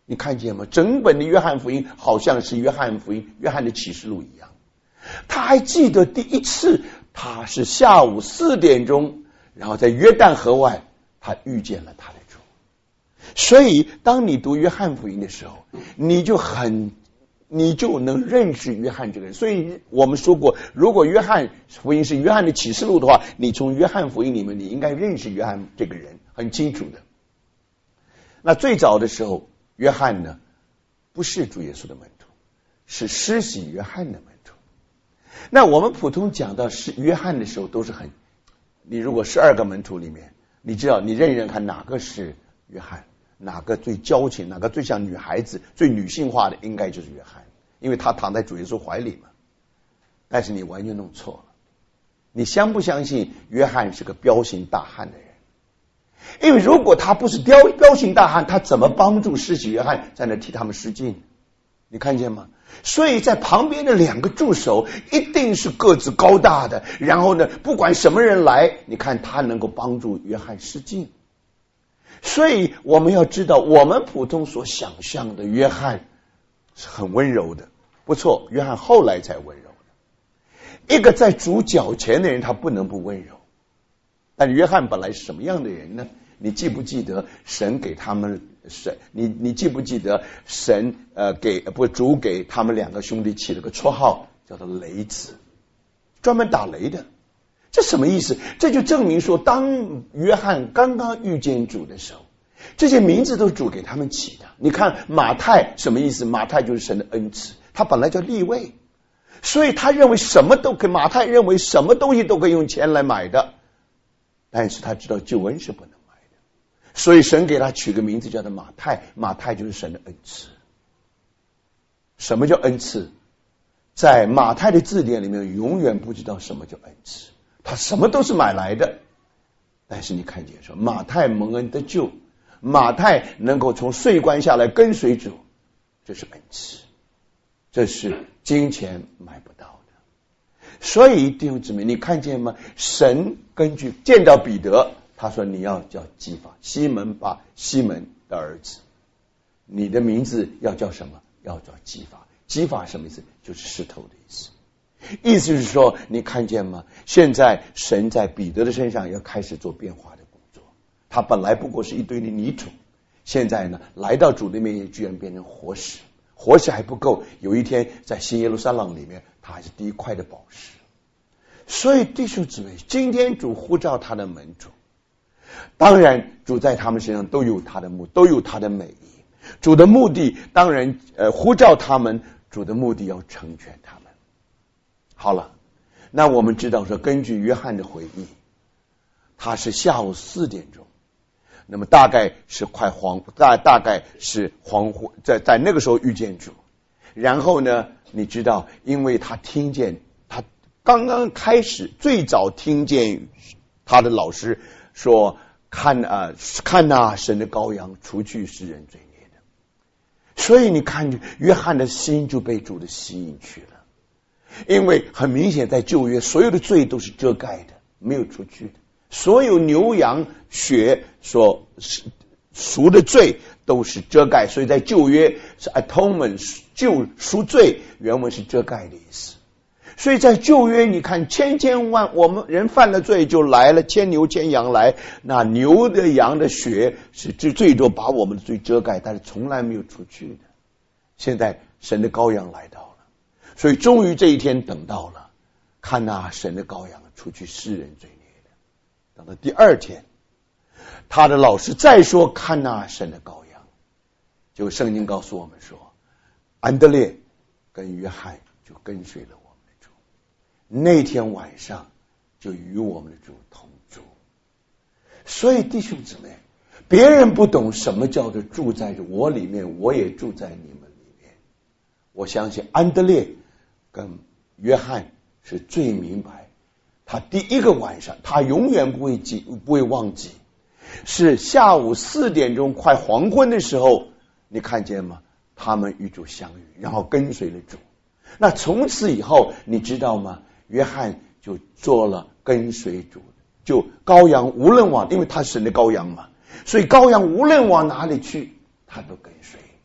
你看见吗？整本的约翰福音好像是约翰福音、约翰的启示录一样。他还记得第一次，他是下午四点钟，然后在约旦河外，他遇见了他的主。所以，当你读约翰福音的时候，你就很，你就能认识约翰这个人。所以我们说过，如果约翰福音是约翰的启示录的话，你从约翰福音里面，你应该认识约翰这个人，很清楚的。那最早的时候，约翰呢，不是主耶稣的门徒，是施洗约翰的门徒。那我们普通讲到是约翰的时候，都是很，你如果十二个门徒里面，你知道你认一认看哪个是约翰，哪个最娇情，哪个最像女孩子、最女性化的，应该就是约翰，因为他躺在主耶稣怀里嘛。但是你完全弄错了，你相不相信约翰是个彪形大汉的人？因为如果他不是彪彪形大汉，他怎么帮助施洗约翰在那替他们施浸？你看见吗？所以在旁边的两个助手一定是个子高大的，然后呢，不管什么人来，你看他能够帮助约翰施浸。所以我们要知道，我们普通所想象的约翰是很温柔的，不错，约翰后来才温柔的。一个在主脚前的人，他不能不温柔。但约翰本来是什么样的人呢？你记不记得神给他们神？你你记不记得神呃给不主给他们两个兄弟起了个绰号，叫做雷子，专门打雷的。这什么意思？这就证明说，当约翰刚刚遇见主的时候，这些名字都是主给他们起的。你看马太什么意思？马太就是神的恩赐，他本来叫利未，所以他认为什么都可以，马太认为什么东西都可以用钱来买的。但是他知道救恩是不能买的，所以神给他取个名字叫做马太。马太就是神的恩赐。什么叫恩赐？在马太的字典里面永远不知道什么叫恩赐，他什么都是买来的。但是你看见说马太蒙恩得救，马太能够从税关下来跟随主，这是恩赐，这是金钱买不到的。所以弟兄姊妹，你看见吗？神根据见到彼得，他说你要叫基法，西门巴西门的儿子，你的名字要叫什么？要叫基法。基法什么意思？就是石头的意思。意思是说，你看见吗？现在神在彼得的身上要开始做变化的工作。他本来不过是一堆的泥土，现在呢，来到主的面前，居然变成活石。活石还不够，有一天在新耶路撒冷里面，他还是第一块的宝石。所以弟兄姊妹，今天主呼召他的门徒，当然主在他们身上都有他的目，都有他的美意。主的目的当然呃呼召他们，主的目的要成全他们。好了，那我们知道说，根据约翰的回忆，他是下午四点钟，那么大概是快黄大大概是黄昏，在在那个时候遇见主。然后呢，你知道，因为他听见，他刚刚开始最早听见他的老师说，看啊看啊神的羔羊，除去世人罪孽的。所以你看约翰的心就被主的吸引去了，因为很明显在旧约所有的罪都是遮盖的，没有除去的，所有牛羊血所赎的罪都是遮盖，所以在旧约是 atonement 救赎罪，原文是遮盖的意思。所以在旧约你看千千万我们人犯了罪就来了，牵牛牵羊来，那牛的羊的血是最最多把我们的罪遮盖，但是从来没有除去的。现在神的羔羊来到了，所以终于这一天等到了，看哪神的羔羊除去世人罪孽的。等到第二天，他的老师再说看哪神的羔羊，就圣经告诉我们说，安德烈跟约翰就跟随了我们的主，那天晚上就与我们的主同住。所以弟兄姊妹，别人不懂什么叫做住在我里面，我也住在你们里面。我相信安德烈跟约翰是最明白，他第一个晚上他永远不会记不会忘记，是下午四点钟快黄昏的时候，你看见吗？他们与主相遇，然后跟随了主。那从此以后你知道吗？约翰就做了跟随主，就羔羊无论往，因为他是神的羔羊嘛，所以羔羊无论往哪里去他都跟随，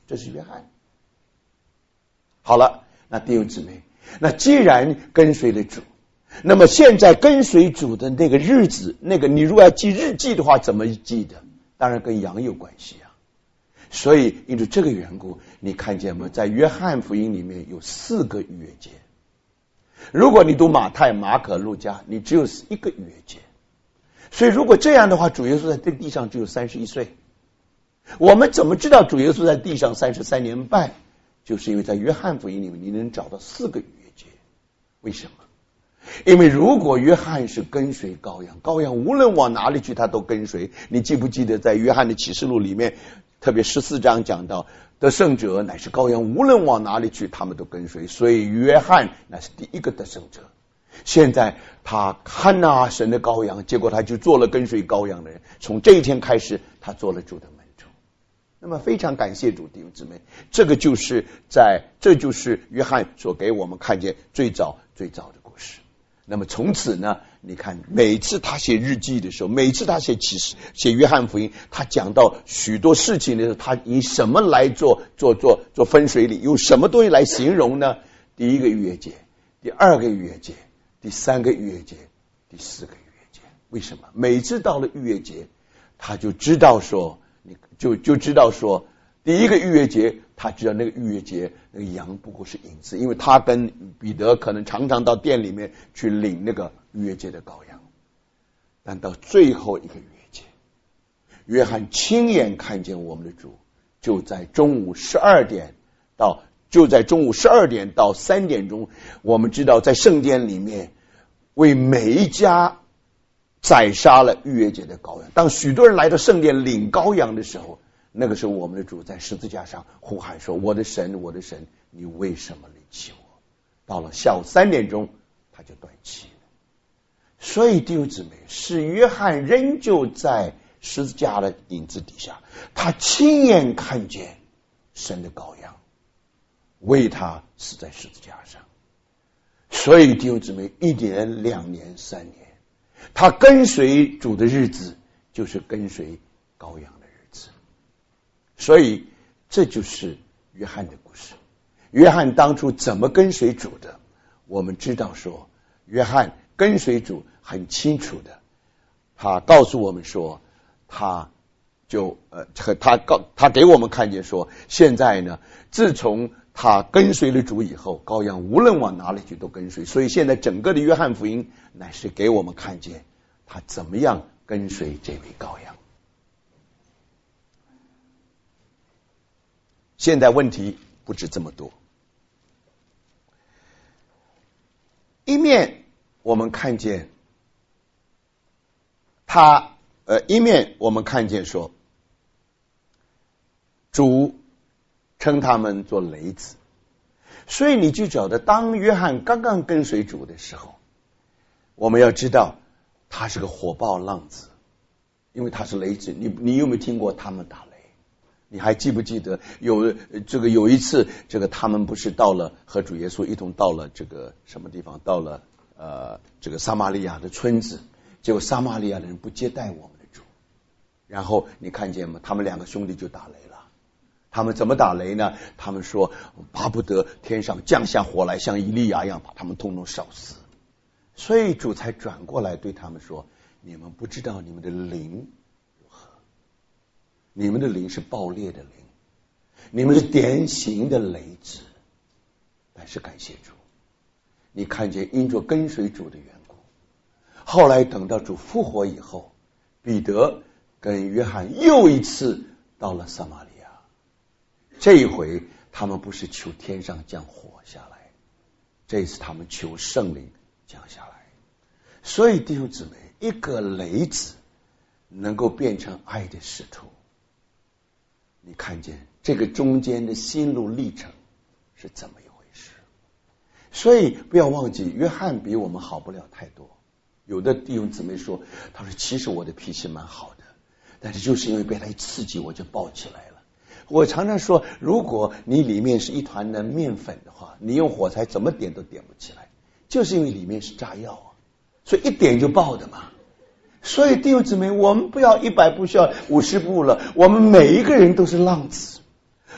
这是约翰。好了，那弟兄姊妹，那既然跟随了主，那么现在跟随主的那个日子，那个你如果要记日记的话，怎么记的？当然跟羊有关系啊。所以因为这个缘故，你看见吗？在约翰福音里面有四个逾越节。如果你读马太、马可、路加，你只有一个逾越节。所以如果这样的话，主耶稣在这地上只有三十一岁。我们怎么知道主耶稣在地上三十三年半？就是因为在约翰福音里面你能找到四个逾越节。为什么？因为如果约翰是跟随羔羊，羔羊无论往哪里去他都跟随。你记不记得在约翰的启示录里面，特别十四章讲到得胜者乃是羔羊，无论往哪里去他们都跟随。所以约翰乃是第一个得胜者。现在他看啊神的羔羊，结果他就做了跟随羔羊的人。从这一天开始，他做了主的门徒。那么非常感谢主，弟兄姊妹，这个就是在这就是约翰所给我们看见最早最早的故事。那么从此呢，你看每次他写日记的时候，每次他写启示写约翰福音，他讲到许多事情的时候，他以什么来做做做做分水岭，用什么东西来形容呢？第一个逾越节，第二个逾越节，第三个逾越节，第四个逾越节。为什么？每次到了逾越节，他就知道说你就就知道说第一个逾越节，他知道那个逾越节那个羊不过是影子，因为他跟彼得可能常常到店里面去领那个逾越节的羔羊。但到最后一个逾越节，约翰亲眼看见我们的主，就在中午十二点到就在中午十二点到三点钟，我们知道在圣殿里面为每一家宰杀了逾越节的羔羊。当许多人来到圣殿领羔羊的时候，那个时候我们的主在十字架上呼喊说，我的神，我的神，你为什么离弃我？到了下午三点钟他就断气了。所以弟兄姊妹，是约翰仍旧在十字架的影子底下，他亲眼看见神的羔羊为他死在十字架上。所以弟兄姊妹，一年两年三年，他跟随主的日子就是跟随羔羊的日子。所以这就是约翰的故事。约翰当初怎么跟随主的？我们知道说，约翰跟随主很清楚的，他告诉我们说，他就呃，他告他给我们看见说，现在呢，自从他跟随了主以后，羔羊无论往哪里去都跟随。所以现在整个的约翰福音乃是给我们看见他怎么样跟随这位羔羊。现在问题不止这么多，一面我们看见他呃，一面我们看见说主称他们做雷子。所以你就晓得，当约翰刚刚跟随主的时候，我们要知道他是个火爆浪子，因为他是雷子。你你有没有听过他们打雷？你还记不记得有这个有一次，这个他们不是到了和主耶稣一同到了这个什么地方，到了呃这个撒玛利亚的村子，结果撒玛利亚的人不接待我们的主，然后你看见吗？他们两个兄弟就打雷了。他们怎么打雷呢？他们说巴不得天上降下火来，像以利亚一样把他们通通烧死。所以主才转过来对他们说，你们不知道你们的灵如何，你们的灵是爆裂的灵，你们是典型的雷子。但是感谢主，你看见因着跟随主的缘故，后来等到主复活以后，彼得跟约翰又一次到了撒玛利亚。这一回他们不是求天上降火下来，这一次他们求圣灵降下来。所以弟兄姊妹，一个雷子能够变成爱的使徒，你看见这个中间的心路历程是怎么一回事。所以不要忘记，约翰比我们好不了太多。有的弟兄姊妹说，他说其实我的脾气蛮好的，但是就是因为被他一刺激我就爆起来了。我常常说，如果你里面是一团的面粉的话，你用火柴怎么点都点不起来，就是因为里面是炸药啊，所以一点就爆的嘛。所以弟兄姊妹，我们不要一百步笑五十步了，我们每一个人都是浪子，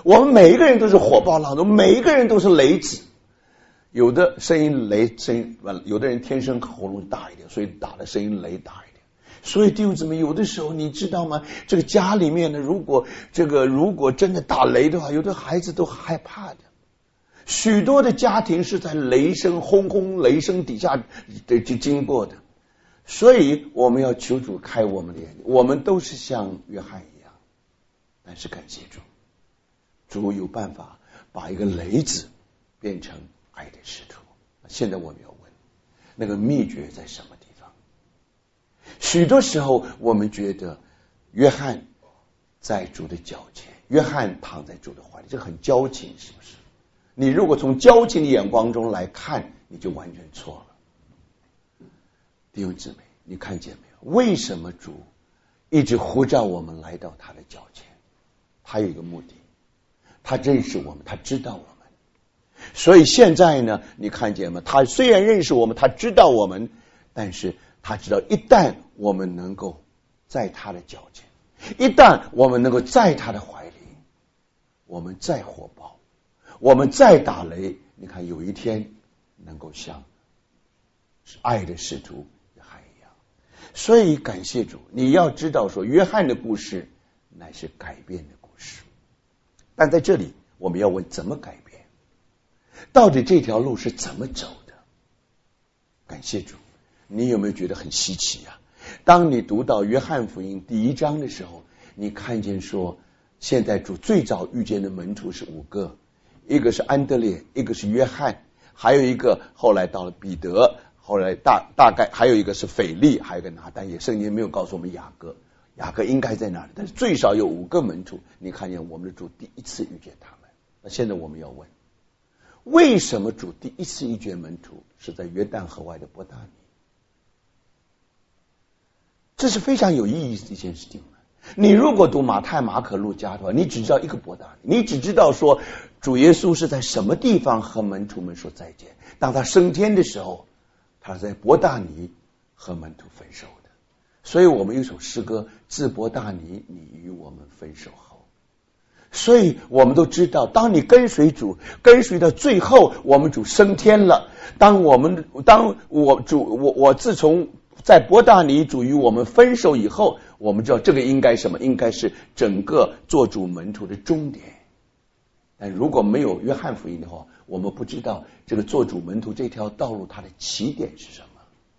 我们每一个人都是火爆浪中，每一个人都是雷子。有的声音雷声音，有的人天生喉咙大一点，所以打的声音雷大一点。所以弟兄姊妹，有的时候你知道吗？这个家里面呢，如果这个如果真的打雷的话，有的孩子都害怕的。许多的家庭是在雷声轰轰雷声底下的就经过的。所以我们要求主开我们的眼睛，我们都是像约翰一样，但是感谢主，主有办法把一个雷子变成爱的使徒。现在我们要问，那个秘诀在什么地方？许多时候我们觉得约翰在主的脚前，约翰躺在主的怀里，这很矫情，是不是？你如果从矫情的眼光中来看，你就完全错了。弟兄姊妹，你看见没有？为什么主一直呼召我们来到他的脚前？他有一个目的，他认识我们，他知道我们。所以现在呢，你看见吗？他虽然认识我们，他知道我们，但是他知道一旦我们能够在他的脚前，一旦我们能够在他的怀里，我们再火爆，我们再打雷，你看有一天能够像爱的使徒约翰一样。所以感谢主，你要知道说约翰的故事乃是改变的故事。但在这里我们要问，怎么改变？到底这条路是怎么走的？感谢主，你有没有觉得很稀奇啊？当你读到约翰福音第一章的时候，你看见说现在主最早遇见的门徒是五个，一个是安德烈，一个是约翰，还有一个后来到了彼得，后来大大概还有一个是腓力，还有一个拿但业。圣经没有告诉我们雅各，雅各应该在哪里？但是最少有五个门徒。你看见我们的主第一次遇见他们。那现在我们要问，为什么主第一次遇见门徒是在约旦河外的伯大尼？这是非常有意义的一件事情。你如果读马太、马可、路加的话，你只知道一个伯大尼，你只知道说主耶稣是在什么地方和门徒们说再见。当他升天的时候，他在伯大尼和门徒分手的。所以我们有一首诗歌，自伯大尼你与我们分手后。所以我们都知道，当你跟随主，跟随到最后，我们主升天了。当我们当我主我我自从在伯大尼主与我们分手以后，我们知道这个应该什么？应该是整个做主门徒的终点。但如果没有约翰福音的话，我们不知道这个做主门徒这条道路它的起点是什么。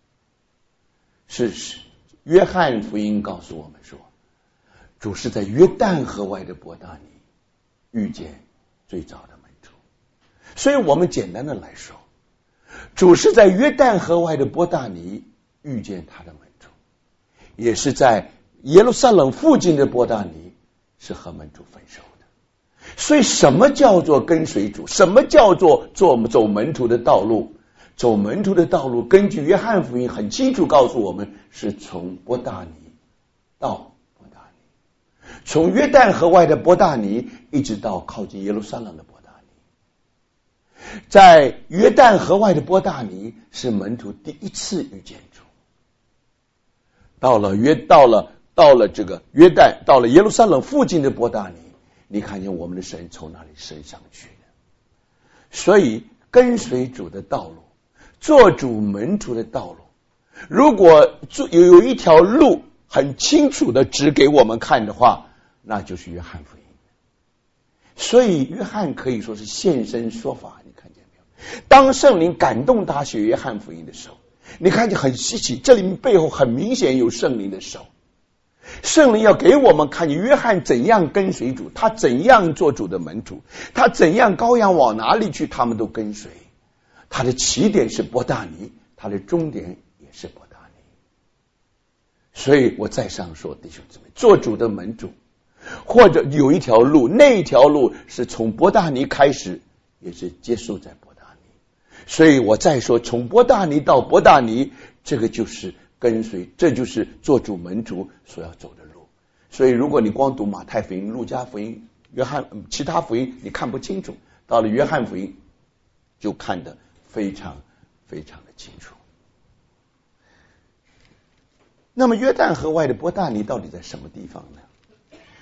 是约翰福音告诉我们说，主是在约旦河外的伯大尼遇见最早的门徒。所以我们简单的来说，主是在约旦河外的伯大尼遇见他的门徒，也是在耶路撒冷附近的伯大尼是和门徒分手的。所以什么叫做跟随主？什么叫做做走门徒的道路？走门徒的道路，根据约翰福音很清楚告诉我们，是从伯大尼到伯大尼，从约旦河外的伯大尼一直到靠近耶路撒冷的伯大尼。在约旦河外的伯大尼是门徒第一次遇见主。到了约到了到了这个约旦，到了耶路撒冷附近的伯大尼，你看见我们的神从那里升上去的。所以跟随主的道路，做主门徒的道路，如果有有一条路很清楚的指给我们看的话，那就是约翰福音。所以约翰可以说是现身说法。你看见没有？当圣灵感动他写约翰福音的时候，你看见很稀奇，这里面背后很明显有圣灵的手。圣灵要给我们看见约翰怎样跟随主，他怎样做主的门徒，他怎样羔羊往哪里去他们都跟随。他的起点是伯大尼，他的终点也是伯大尼。所以我再上说，弟兄姊妹，做主的门徒或者有一条路，那一条路是从伯大尼开始，也是结束在伯大尼。所以我再说，从伯大尼到伯大尼，这个就是跟随，这就是做主门徒所要走的路。所以如果你光读马太福音、路加福音、约翰其他福音，你看不清楚，到了约翰福音就看得非常非常的清楚。那么约旦河外的伯大尼到底在什么地方呢？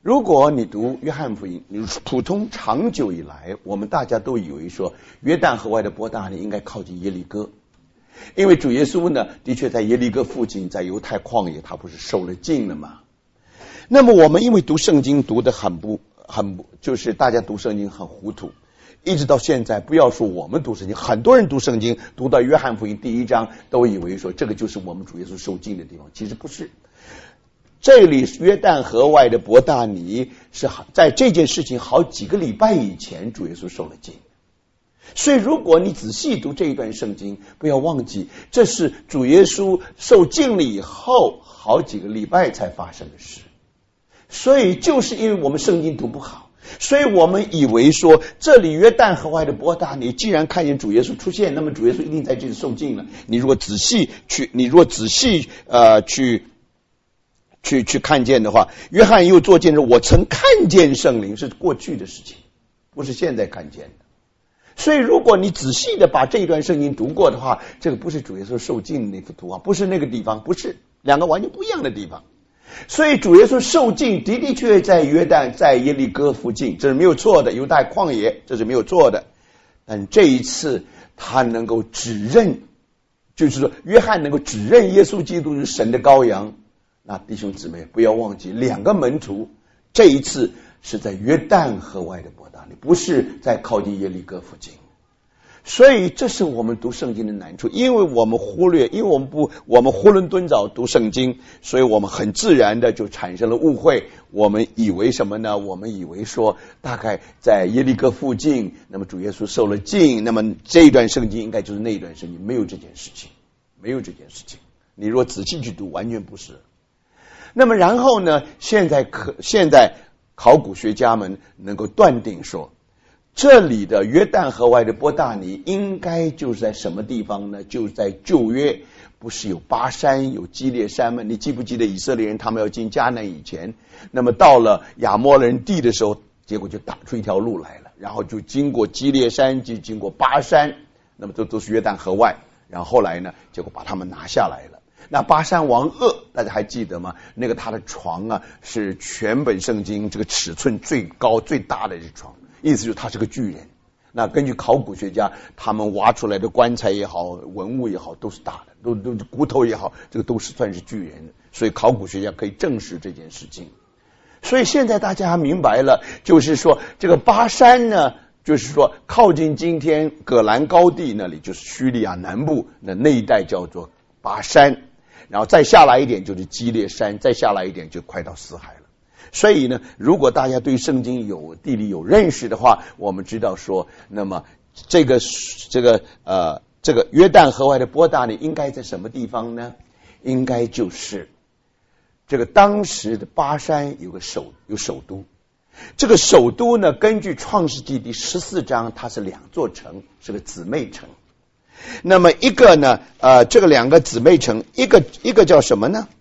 如果你读约翰福音，普通长久以来，我们大家都以为说约旦河外的伯大尼应该靠近耶利哥，因为主耶稣呢，的确在耶利哥附近，在犹太旷野，他不是受了浸了吗？那么我们因为读圣经读得很不很不，就是大家读圣经很糊涂，一直到现在，不要说我们读圣经，很多人读圣经读到约翰福音第一章，都以为说这个就是我们主耶稣受浸的地方，其实不是。这里约旦河外的伯大尼是在这件事情好几个礼拜以前主耶稣受了浸，所以如果你仔细读这一段圣经，不要忘记这是主耶稣受浸了以后好几个礼拜才发生的事。所以就是因为我们圣经读不好，所以我们以为说这里约旦河外的伯大尼既然看见主耶稣出现，那么主耶稣一定在这里受浸了。你如果仔细去你如果仔细呃去去去看见的话，约翰又做见证，我曾看见圣灵，是过去的事情，不是现在看见的。所以如果你仔细的把这一段圣经读过的话，这个不是主耶稣受浸的那幅图画，不是那个地方，不是，两个完全不一样的地方。所以主耶稣受浸的的确确在约旦，在耶利哥附近，这是没有错的，犹太旷野，这是没有错的。但这一次他能够指认，就是说约翰能够指认耶稣基督是神的羔羊。那弟兄姊妹不要忘记，两个门徒这一次是在约旦河外的伯大尼，不是在靠近耶利哥附近。所以这是我们读圣经的难处，因为我们忽略，因为我们不我们囫囵吞枣读圣经，所以我们很自然的就产生了误会。我们以为什么呢？我们以为说大概在耶利哥附近，那么主耶稣受了浸，那么这一段圣经应该就是那一段圣经，没有这件事情，没有这件事情。你若仔细去读，完全不是。那么然后呢，现在可现在考古学家们能够断定说，这里的约旦河外的伯大尼应该就是在什么地方呢？就是在旧约不是有巴山有基列山吗？你记不记得以色列人他们要进迦南以前，那么到了亚摩人地的时候，结果就打出一条路来了，然后就经过基列山，就经过巴山，那么这都是约旦河外，然后后来呢，结果把他们拿下来了。那巴山王噩，大家还记得吗？那个他的床啊，是全本圣经这个尺寸最高最大的一床，意思就是他是个巨人。那根据考古学家他们挖出来的棺材也好，文物也好，都是大的，都都骨头也好，这个都是算是巨人，所以考古学家可以证实这件事情。所以现在大家明白了，就是说这个巴山呢，就是说靠近今天葛兰高地那里，就是叙利亚南部那那一带叫做巴山。然后再下来一点就是基列山，再下来一点就快到死海了。所以呢，如果大家对圣经有地理有认识的话，我们知道说，那么这个这个呃这个约旦河外的伯大尼应该在什么地方呢？应该就是这个当时的巴山有个首有首都，这个首都呢，根据创世纪第十四章，它是两座城，是个姊妹城。那么一个呢，呃，这个两个姊妹城，一个一个叫什么呢？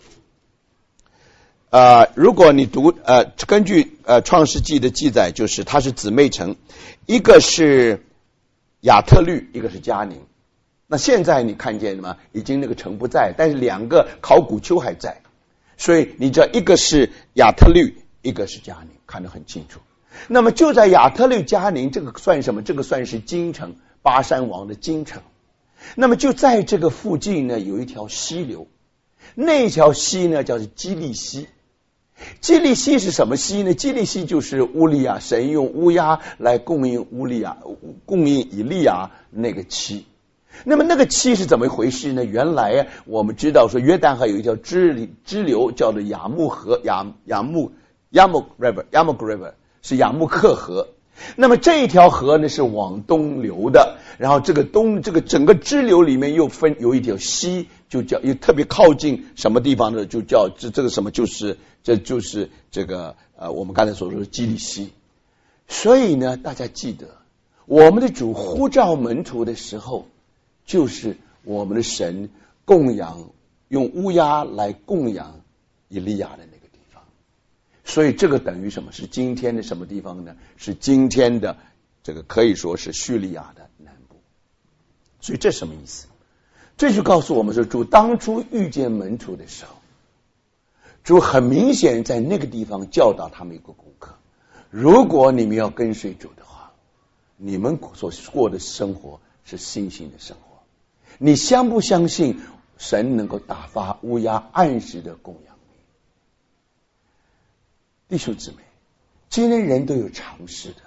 呃，如果你读呃，根据呃创世纪的记载，就是它是姊妹城，一个是亚特律，一个是迦宁。那现在你看见了吗？已经那个城不在，但是两个考古丘还在，所以你知道一个是亚特律，一个是迦宁，看得很清楚。那么就在亚特律迦宁，这个算什么？这个算是京城。巴山王的京城。那么就在这个附近呢，有一条溪流，那条溪呢叫做基利溪。基利溪是什么溪呢？基利溪就是乌利亚，神用乌鸦来供应乌利亚，供应以利亚那个溪。那么那个溪是怎么回事呢？原来啊，我们知道说约旦河有一条支支流叫做雅木河，雅雅木 Yarmuk River， Yarmuk River 是雅木克河。那么这一条河呢是往东流的，然后这个东这个整个支流里面又分有一条溪，就叫又特别靠近什么地方呢？就叫这这个什么就是这就是这个呃我们刚才所说的基利溪。所以呢，大家记得我们的主呼召门徒的时候，就是我们的神供养用乌鸦来供养以利亚的那个。所以这个等于什么？是今天的什么地方呢？是今天的这个可以说是叙利亚的南部。所以这什么意思？这就告诉我们说，主当初遇见门徒的时候， 主很明显在那个地方教导他们一个功课，如果你们要跟随主的话，你们所过的生活是信心的生活。你相不相信神能够打发乌鸦按时的供养你？弟兄姊妹，今天人都有尝试的。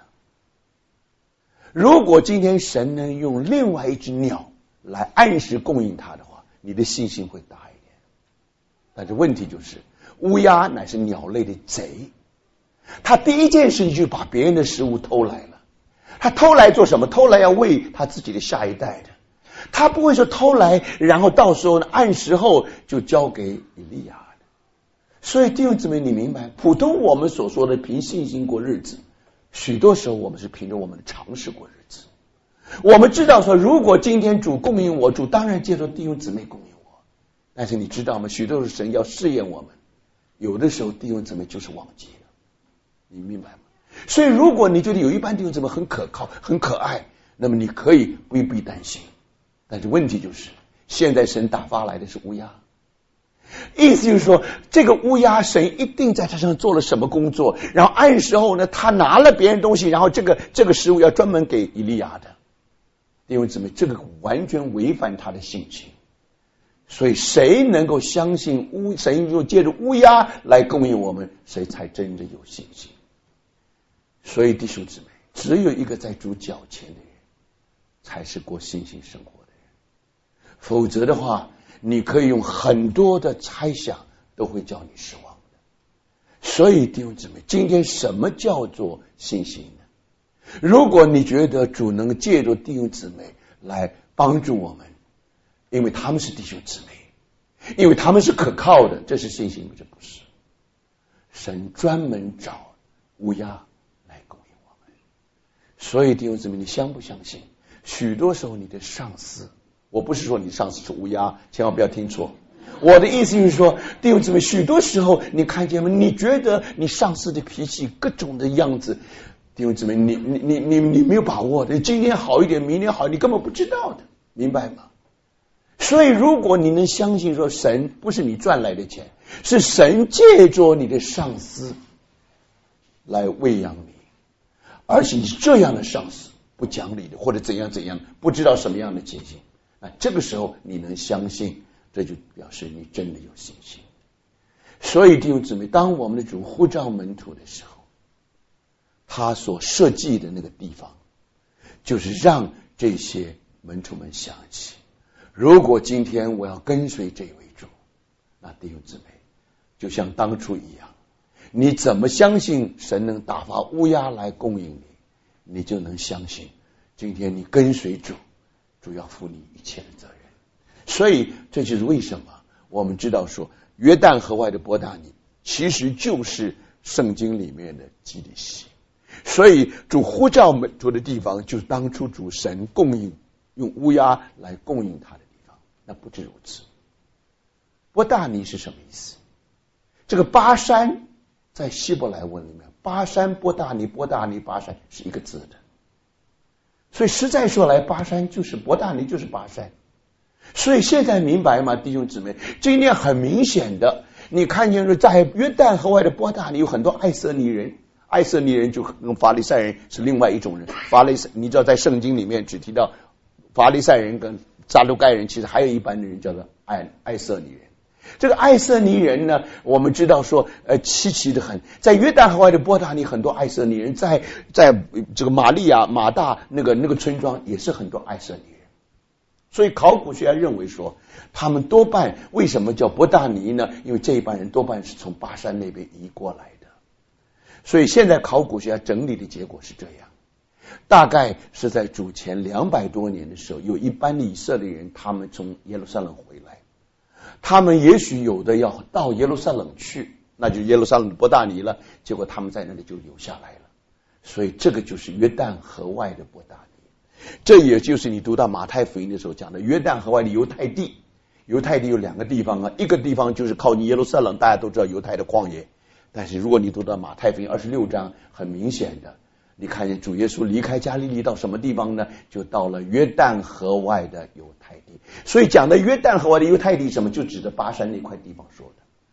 如果今天神能用另外一只鸟来按时供应他的话，你的信心会大一点。但是问题就是，乌鸦乃是鸟类的贼，他第一件事情就把别人的食物偷来了。他偷来做什么？偷来要喂他自己的下一代的。他不会说偷来，然后到时候呢，按时后就交给以利亚的。所以弟兄姊妹，你明白，普通我们所说的凭信心过日子，许多时候我们是凭着我们的常识过日子。我们知道说，如果今天主供应我，主当然接受弟兄姊妹供应我。但是你知道吗？许多的神要试验我们，有的时候弟兄姊妹就是忘记了，你明白吗？所以如果你觉得有一班弟兄姊妹很可靠、很可爱，那么你可以不必担心。但是问题就是，现在神打发来的是乌鸦。意思就是说，这个乌鸦神一定在他身上做了什么工作，然后按时候呢，他拿了别人东西，然后这个这个食物要专门给以利亚的。弟兄姊妹，这个完全违反他的性情。所以谁能够相信乌神就借着乌鸦来供应我们，谁才真正有信心。所以弟兄姊妹，只有一个在主脚前的人才是过信心生活的人，否则的话，你可以用很多的猜想都会叫你失望的。所以弟兄姊妹，今天什么叫做信心呢？如果你觉得主能借助弟兄姊妹来帮助我们，因为他们是弟兄姊妹，因为他们是可靠的，这是信心，这不是。神专门找乌鸦来供应我们。所以弟兄姊妹，你相不相信？许多时候你的上司，我不是说你上司是乌鸦，千万不要听错。我的意思就是说，弟兄姊妹，许多时候你看见吗？你觉得你上司的脾气各种的样子，弟兄姊妹，你你你你你没有把握的，今天好一点，明天好，你根本不知道的，明白吗？所以如果你能相信说，神不是你赚来的钱，是神借着你的上司来喂养你，而且你这样的上司不讲理的，或者怎样怎样，不知道什么样的情形，那这个时候你能相信，这就表示你真的有信心。所以弟兄姊妹，当我们的主呼召门徒的时候，他所设计的那个地方，就是让这些门徒们想起，如果今天我要跟随这位主，那弟兄姊妹，就像当初一样，你怎么相信神能打发乌鸦来供应你，你就能相信今天你跟随主，主要负你一切的责任。所以这就是为什么我们知道说，约旦河外的伯大尼其实就是圣经里面的基利西。所以主呼召门徒的地方，就是当初主神供应用乌鸦来供应他的地方。那不止如此，伯大尼是什么意思？这个巴山在希伯来文里面，巴山伯大尼伯大尼巴山是一个字的，所以实在说来，巴山就是伯大尼就是巴山。所以现在明白吗，弟兄姊妹？今天很明显的，你看见说在约旦河外的伯大尼有很多爱色尼人，爱色尼人就跟法利赛人是另外一种人。法利赛，你知道在圣经里面只提到法利赛人跟撒都该人，其实还有一般的人叫做爱爱色尼人。这个爱色尼人呢，我们知道说，呃，稀奇的很。在约旦河外的伯大尼，很多爱色尼人；在在这个玛利亚马大那个那个村庄，也是很多爱色尼人。所以考古学家认为说，他们多半为什么叫伯大尼呢？因为这一帮人多半是从巴山那边移过来的。所以现在考古学家整理的结果是这样：大概是在主前两百多年的时候，有一班的以色列人，他们从耶路撒冷回来。他们也许有的要到耶路撒冷去，那就耶路撒冷的伯大尼了，结果他们在那里就留下来了。所以这个就是约旦河外的伯大尼。这也就是你读到马太福音的时候讲的约旦河外的犹太地。犹太地有两个地方啊，一个地方就是靠近耶路撒冷，大家都知道犹太的旷野。但是如果你读到马太福音二十六章，很明显的，你看见主耶稣离开加利利到什么地方呢？就到了约旦河外的犹太地。所以讲的约旦河外的犹太地什么，就指着巴山那块地方说的。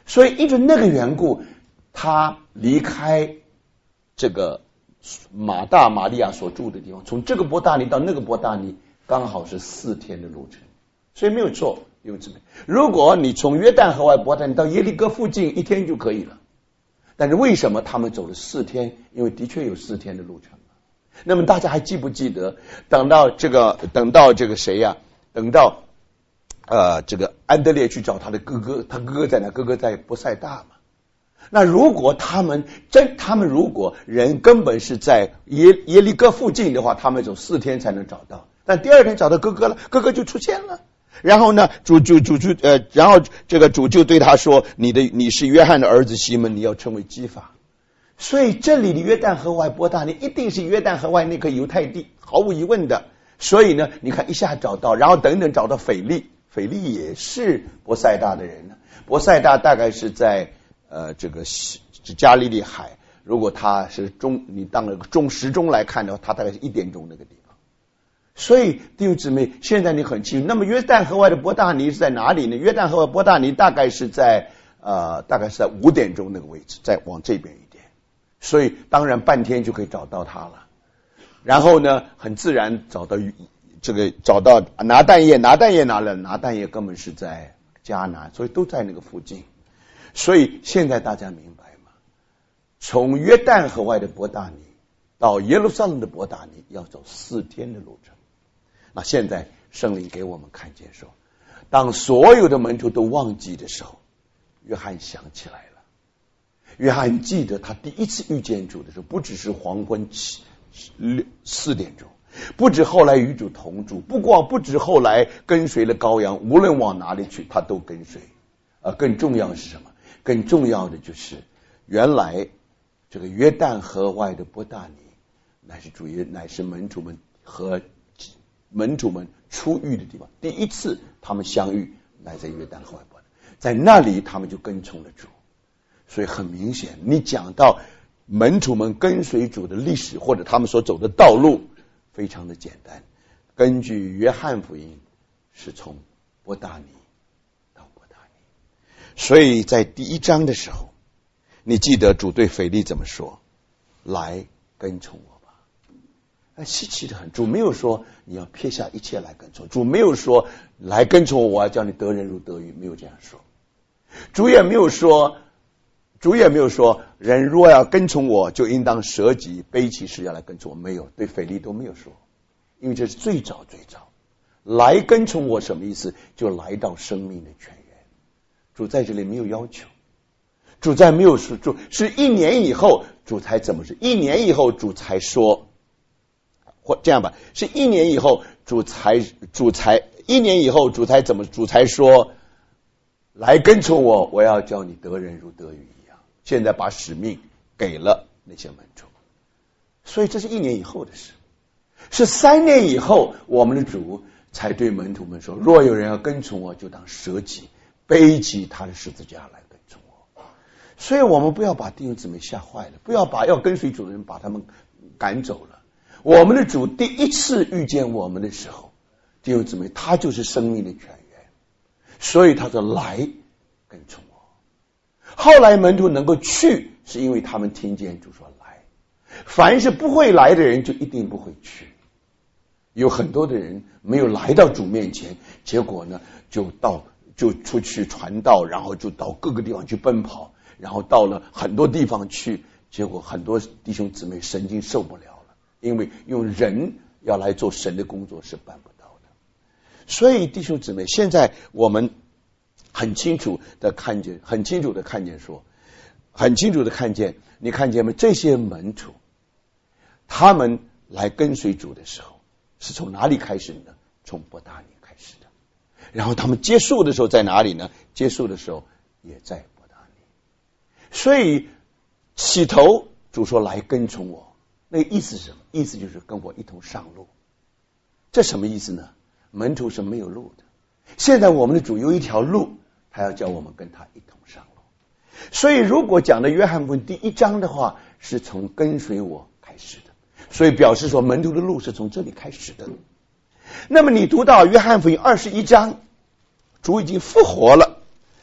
所以因着那个缘故，他离开这个马大马利亚所住的地方，从这个伯大尼到那个伯大尼刚好是四天的路程，所以没有错，弟兄姊妹。如果你从约旦河外伯大尼到耶利哥附近一天就可以了，但是为什么他们走了四天？因为的确有四天的路程。那么大家还记不记得，等到这个等到这个谁呀、啊？等到呃这个安德烈去找他的哥哥，他哥哥在哪？哥哥在伯赛大嘛。那如果他们真，他们如果人根本是在耶耶利哥附近的话，他们走四天才能找到。但第二天找到哥哥了，哥哥就出现了。然后呢，主就主就呃，然后这个主就对他说：“你的你是约翰的儿子西门，你要成为基法。”所以这里的约旦河外伯大尼一定是约旦河外那个犹太地，毫无疑问的。所以呢，你看一下找到，然后等等找到腓利，腓利也是伯赛大的人呢。伯赛大大概是在呃这个加利利海，如果他是中，你当了中时钟来看的话，他大概是一点钟那个地方。所以弟兄姊妹，现在你很清楚，那么约旦河外的伯大尼是在哪里呢？约旦河外伯大尼大概是在呃大概是在五点钟那个位置，再往这边一点。所以当然半天就可以找到他了。然后呢，很自然找到这个找到拿但业，拿但业哪了？拿但业根本是在迦南，所以都在那个附近。所以现在大家明白吗？从约旦河外的伯大尼到耶路撒冷的伯大尼要走四天的路程。那现在圣灵给我们看见说，当所有的门徒都忘记的时候，约翰想起来了。约翰记得他第一次遇见主的时候，不只是黄昏七四点钟，不止后来与主同住，不光不止后来跟随了羔羊，无论往哪里去他都跟随。而更重要的是什么？更重要的就是原来这个约旦河外的伯大尼乃是主耶乃是门徒们和门徒们初遇的地方，第一次他们相遇乃在约旦河外伯大尼，在那里他们就跟从了主。所以很明显，你讲到门徒们跟随主的历史或者他们所走的道路非常的简单，根据约翰福音是从伯大尼到伯大尼。所以在第一章的时候，你记得主对腓利怎么说？来跟从我吧。那稀奇的很，主没有说你要撇下一切来跟从，主没有说来跟从我，我要叫你得人如得鱼，没有这样说。主也没有说主也没有说人若要跟从我，就应当舍己背起十字架来跟从我，没有，对腓利都没有说，因为这是最早最早来跟从我什么意思？就来到生命的泉源。主在这里没有要求，主在没有说，主是一年以后主才怎么是一年以后主才说，或这样吧，是一年以后主才主才一年以后主才怎么主才说来跟从我，我要叫你得人如得鱼一样。现在把使命给了那些门徒，所以这是一年以后的事。是三年以后，我们的主才对门徒们说，若有人要跟从我，就当舍己背起他的十字架来跟从我。所以我们不要把弟兄姊妹吓坏了，不要把要跟随主的人把他们赶走了。我们的主第一次遇见我们的时候，弟兄姊妹，他就是生命的泉源，所以他说来跟从我。后来门徒能够去，是因为他们听见主说来。凡是不会来的人，就一定不会去。有很多的人没有来到主面前，结果呢就到就出去传道，然后就到各个地方去奔跑，然后到了很多地方去，结果很多弟兄姊妹神经受不了了，因为用人要来做神的工作是办不到的。所以弟兄姊妹，现在我们很清楚的看见，很清楚的看见说，很清楚的看见，你看见没？这些门徒他们来跟随主的时候是从哪里开始呢？从伯大尼开始的。然后他们结束的时候在哪里呢？结束的时候也在伯大尼。所以起头主说来跟从我，那个意思是什么？意思就是跟我一同上路。这什么意思呢？门徒是没有路的，现在我们的主有一条路，他要叫我们跟他一同上路。所以如果讲的约翰福音第一章的话，是从跟随我开始的，所以表示说门徒的路是从这里开始的。那么你读到约翰福音二十一章，主已经复活了，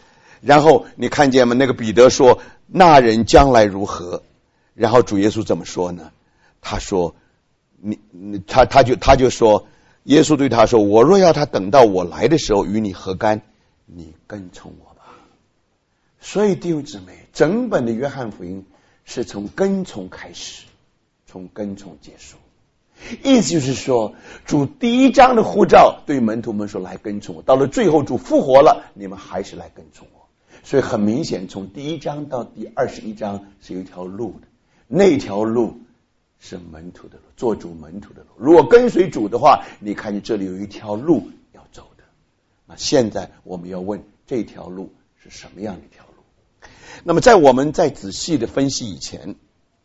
然后你看见吗？那个彼得说那人将来如何？然后主耶稣怎么说呢？他说你你他他就他就说，耶稣对他说，我若要他等到我来的时候与你何干？你跟从我吧。所以弟兄姊妹，整本的约翰福音是从跟从开始，从跟从结束。意思就是说，主第一章的呼召对门徒们说来跟从我，到了最后主复活了，你们还是来跟从我。所以很明显，从第一章到第二十一章是有一条路的，那条路是门徒的路，做主门徒的路。如果跟随主的话，你看见这里有一条路要走的。那现在我们要问，这条路是什么样的一条路？那么在我们在仔细的分析以前，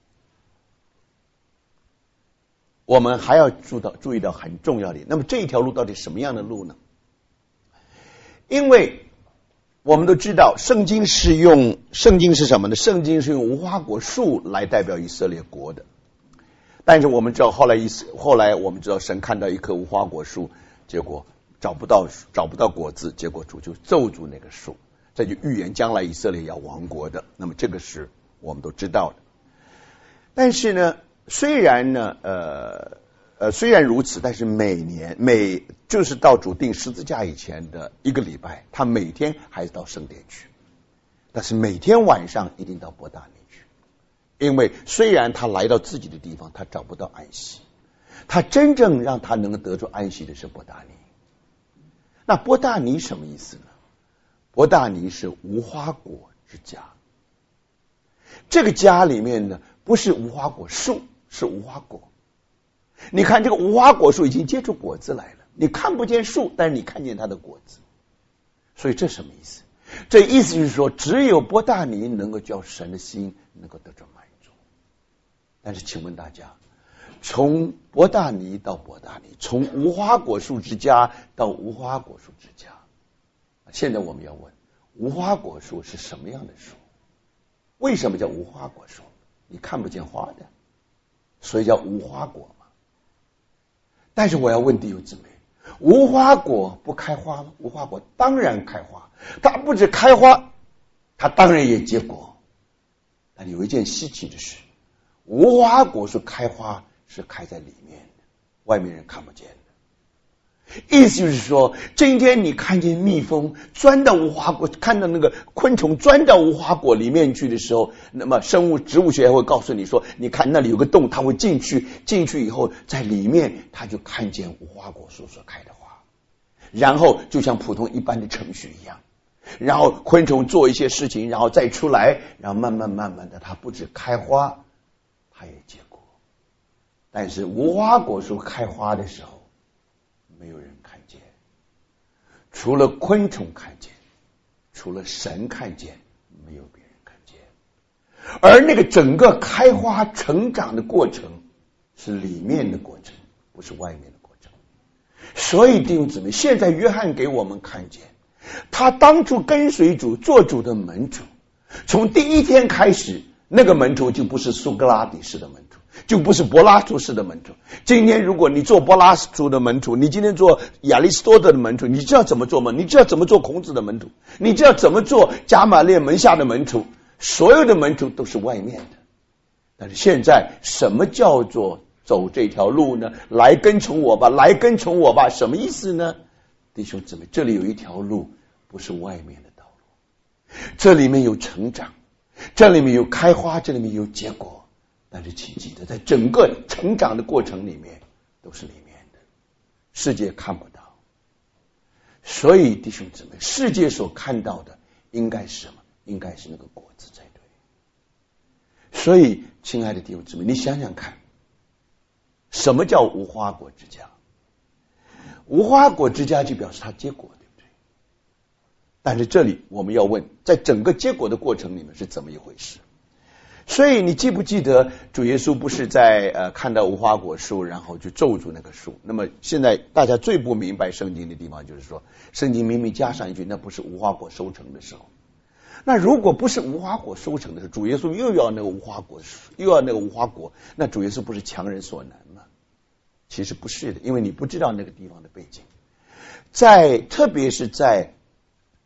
我们还要注到注意到很重要的，那么这一条路到底什么样的路呢？因为我们都知道圣经是用圣经是什么呢？圣经是用无花果树来代表以色列国的。但是我们知道后来后来我们知道神看到一棵无花果树，结果找不到找不到果子，结果主就咒诅那个树，这就预言将来以色列要亡国的。那么这个是我们都知道的。但是呢，虽然呢呃呃虽然如此，但是每年每就是到主定十字架以前的一个礼拜，他每天还是到圣殿去，但是每天晚上一定到伯大尼去。因为虽然他来到自己的地方，他找不到安息，他真正让他能够得出安息的是伯大尼。那伯大尼什么意思呢？伯大尼是无花果之家。这个家里面呢，不是无花果树，是无花果。你看这个无花果树已经结出果子来了，你看不见树，但是你看见它的果子。所以这什么意思？这意思就是说，只有伯大尼能够叫神的心能够得着满足。但是请问大家，从伯大尼到伯大尼，从无花果树之家到无花果树之家，现在我们要问，无花果树是什么样的树？为什么叫无花果树？你看不见花的，所以叫无花果嘛。但是我要问弟兄姊妹，无花果不开花吗？无花果当然开花，它不止开花，它当然也结果。但有一件稀奇的事，无花果树开花是开在里面的，外面人看不见的。意思就是说，今天你看见蜜蜂钻到无花果，看到那个昆虫钻到无花果里面去的时候，那么生物植物学会告诉你说，你看那里有个洞，它会进去，进去以后在里面它就看见无花果树所开的花，然后就像普通一般的程序一样，然后昆虫做一些事情，然后再出来，然后慢慢慢慢的它不止开花，它也结果。但是无花果树开花的时候，没有人看见，除了昆虫看见，除了神看见，没有别人看见。而那个整个开花成长的过程是里面的过程，不是外面的过程。所以弟兄姊妹，现在约翰给我们看见，他当初跟随主做主的门徒，从第一天开始，那个门徒就不是苏格拉底式的门徒，就不是柏拉图式的门徒。今天如果你做柏拉图的门徒，你今天做亚里士多德的门徒，你知道怎么做吗？你知道怎么做孔子的门徒，你知道怎么做迦玛列门下的门徒。所有的门徒都是外面的。但是现在什么叫做走这条路呢？来跟从我吧，来跟从我吧，什么意思呢？弟兄姊妹，这里有一条路，不是外面的道路，这里面有成长，这里面有开花，这里面有结果。但是请记得，在整个成长的过程里面都是里面的，世界看不到。所以弟兄姊妹，世界所看到的应该是什么？应该是那个果子才对。所以亲爱的弟兄姊妹，你想想看，什么叫无花果之家？无花果之家就表示它结果，对不对？但是这里我们要问，在整个结果的过程里面是怎么一回事？所以你记不记得主耶稣不是在呃看到无花果树然后就咒诅那个树？那么现在大家最不明白圣经的地方就是说，圣经明明加上一句，那不是无花果收成的时候。那如果不是无花果收成的时候，主耶稣又要那个无花果又要那个无花果，那主耶稣不是强人所难吗？其实不是的，因为你不知道那个地方的背景。在特别是在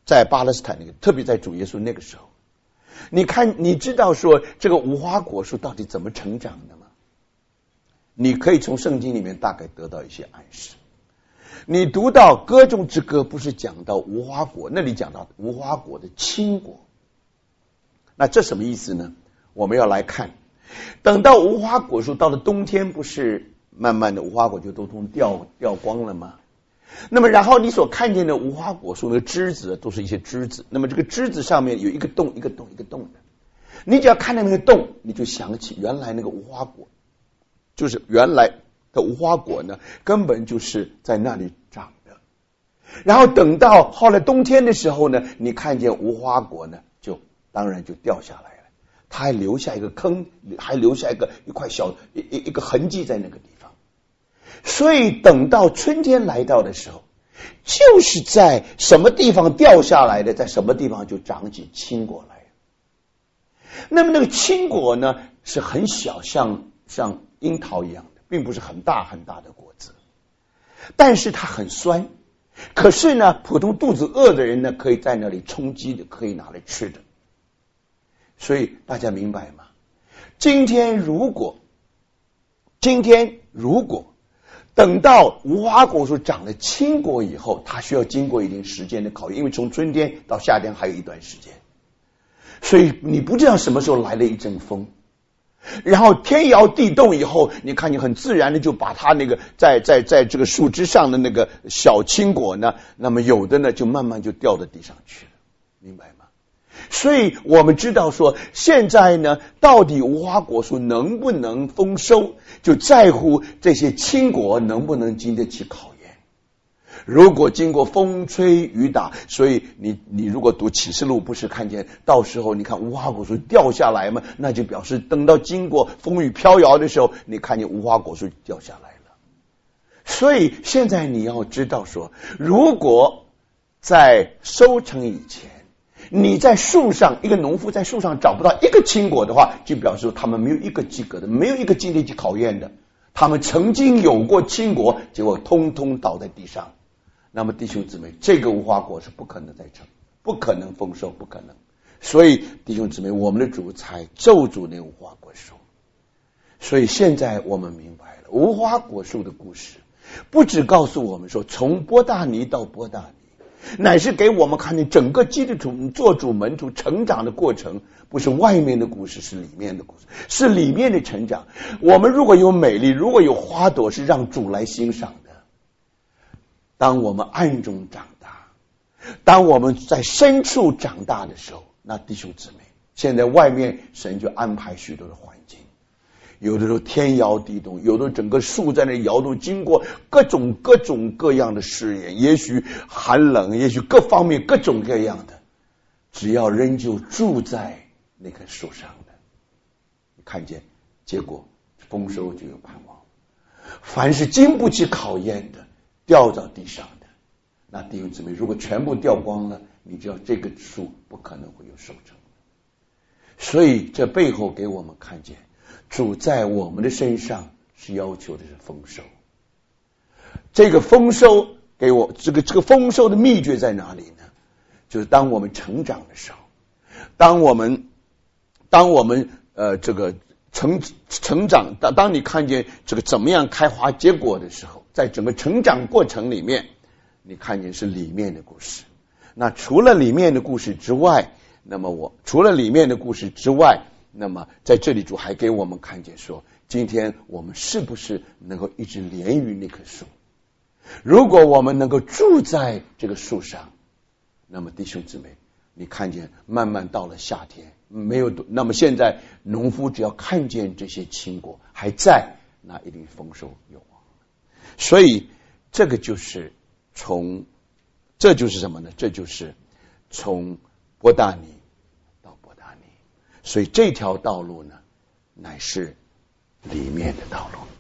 在巴勒斯坦那个，特别在主耶稣那个时候，你看，你知道说这个无花果树到底怎么成长的吗？你可以从圣经里面大概得到一些暗示。你读到歌中之歌，不是讲到无花果，那里讲到无花果的青果。那这什么意思呢？我们要来看，等到无花果树到了冬天，不是慢慢的无花果就都通掉掉光了吗？那么然后你所看见的无花果树的枝子都是一些枝子，那么这个枝子上面有一个洞一个洞一个洞的，你只要看到那个洞，你就想起原来那个无花果，就是原来的无花果呢根本就是在那里长的。然后等到后来冬天的时候呢，你看见无花果呢就当然就掉下来了，它还留下一个坑，还留下一个一块小一一一个痕迹在那个地方。所以等到春天来到的时候，就是在什么地方掉下来的，在什么地方就长起青果来。那么那个青果呢是很小，像像樱桃一样的，并不是很大很大的果子，但是它很酸。可是呢，普通肚子饿的人呢，可以在那里充饥的，可以拿来吃的。所以大家明白吗？今天如果今天如果等到无花果树长了青果以后，它需要经过一定时间的考验，因为从春天到夏天还有一段时间，所以你不知道什么时候来了一阵风，然后天摇地动以后，你看你很自然的就把它那个在在在这个树枝上的那个小青果呢，那么有的呢就慢慢就掉到地上去了，明白吗？所以我们知道说，现在呢，到底无花果树能不能丰收，就在乎这些青果能不能经得起考验。如果经过风吹雨打，所以你你如果读启示录，不是看见到时候你看无花果树掉下来吗？那就表示等到经过风雨飘摇的时候，你看见无花果树掉下来了。所以现在你要知道说，如果在收成以前，你在树上，一个农夫在树上找不到一个青果的话，就表示说他们没有一个及格的，没有一个经得起考验的。他们曾经有过青果，结果通通倒在地上。那么弟兄姊妹，这个无花果是不可能再成，不可能丰收，不可能。所以弟兄姊妹，我们的主才咒诅那无花果树。所以现在我们明白了，无花果树的故事不只告诉我们说从伯大尼到伯大尼，乃是给我们看见整个基督徒做主门徒成长的过程，不是外面的故事，是里面的故事，是里面的成长。我们如果有美丽，如果有花朵，是让主来欣赏的。当我们暗中长大，当我们在深处长大的时候，那弟兄姊妹，现在外面神就安排许多的环境，有的时候天摇地动，有的整个树在那摇动，经过各种各种各样的试验，也许寒冷，也许各方面各种各样的，只要仍旧住在那棵树上的，你看见结果丰收就有盼望。凡是经不起考验的，掉到地上的，那弟兄姊妹，如果全部掉光了，你知道这个树不可能会有收成。所以这背后给我们看见，主在我们的身上是要求的是丰收。这个丰收给我这个这个丰收的秘诀在哪里呢？就是当我们成长的时候，当我们当我们呃这个成成长，当当你看见这个怎么样开花结果的时候，在整个成长过程里面，你看见是里面的故事。那除了里面的故事之外，那么我除了里面的故事之外，那么在这里主还给我们看见说，今天我们是不是能够一直连于那棵树？如果我们能够住在这个树上，那么弟兄姊妹，你看见慢慢到了夏天，没有，那么现在农夫只要看见这些青果还在，那一定丰收有望。所以这个就是从这就是什么呢？这就是从伯大尼到伯大尼。所以这条道路呢，乃是里面的道路。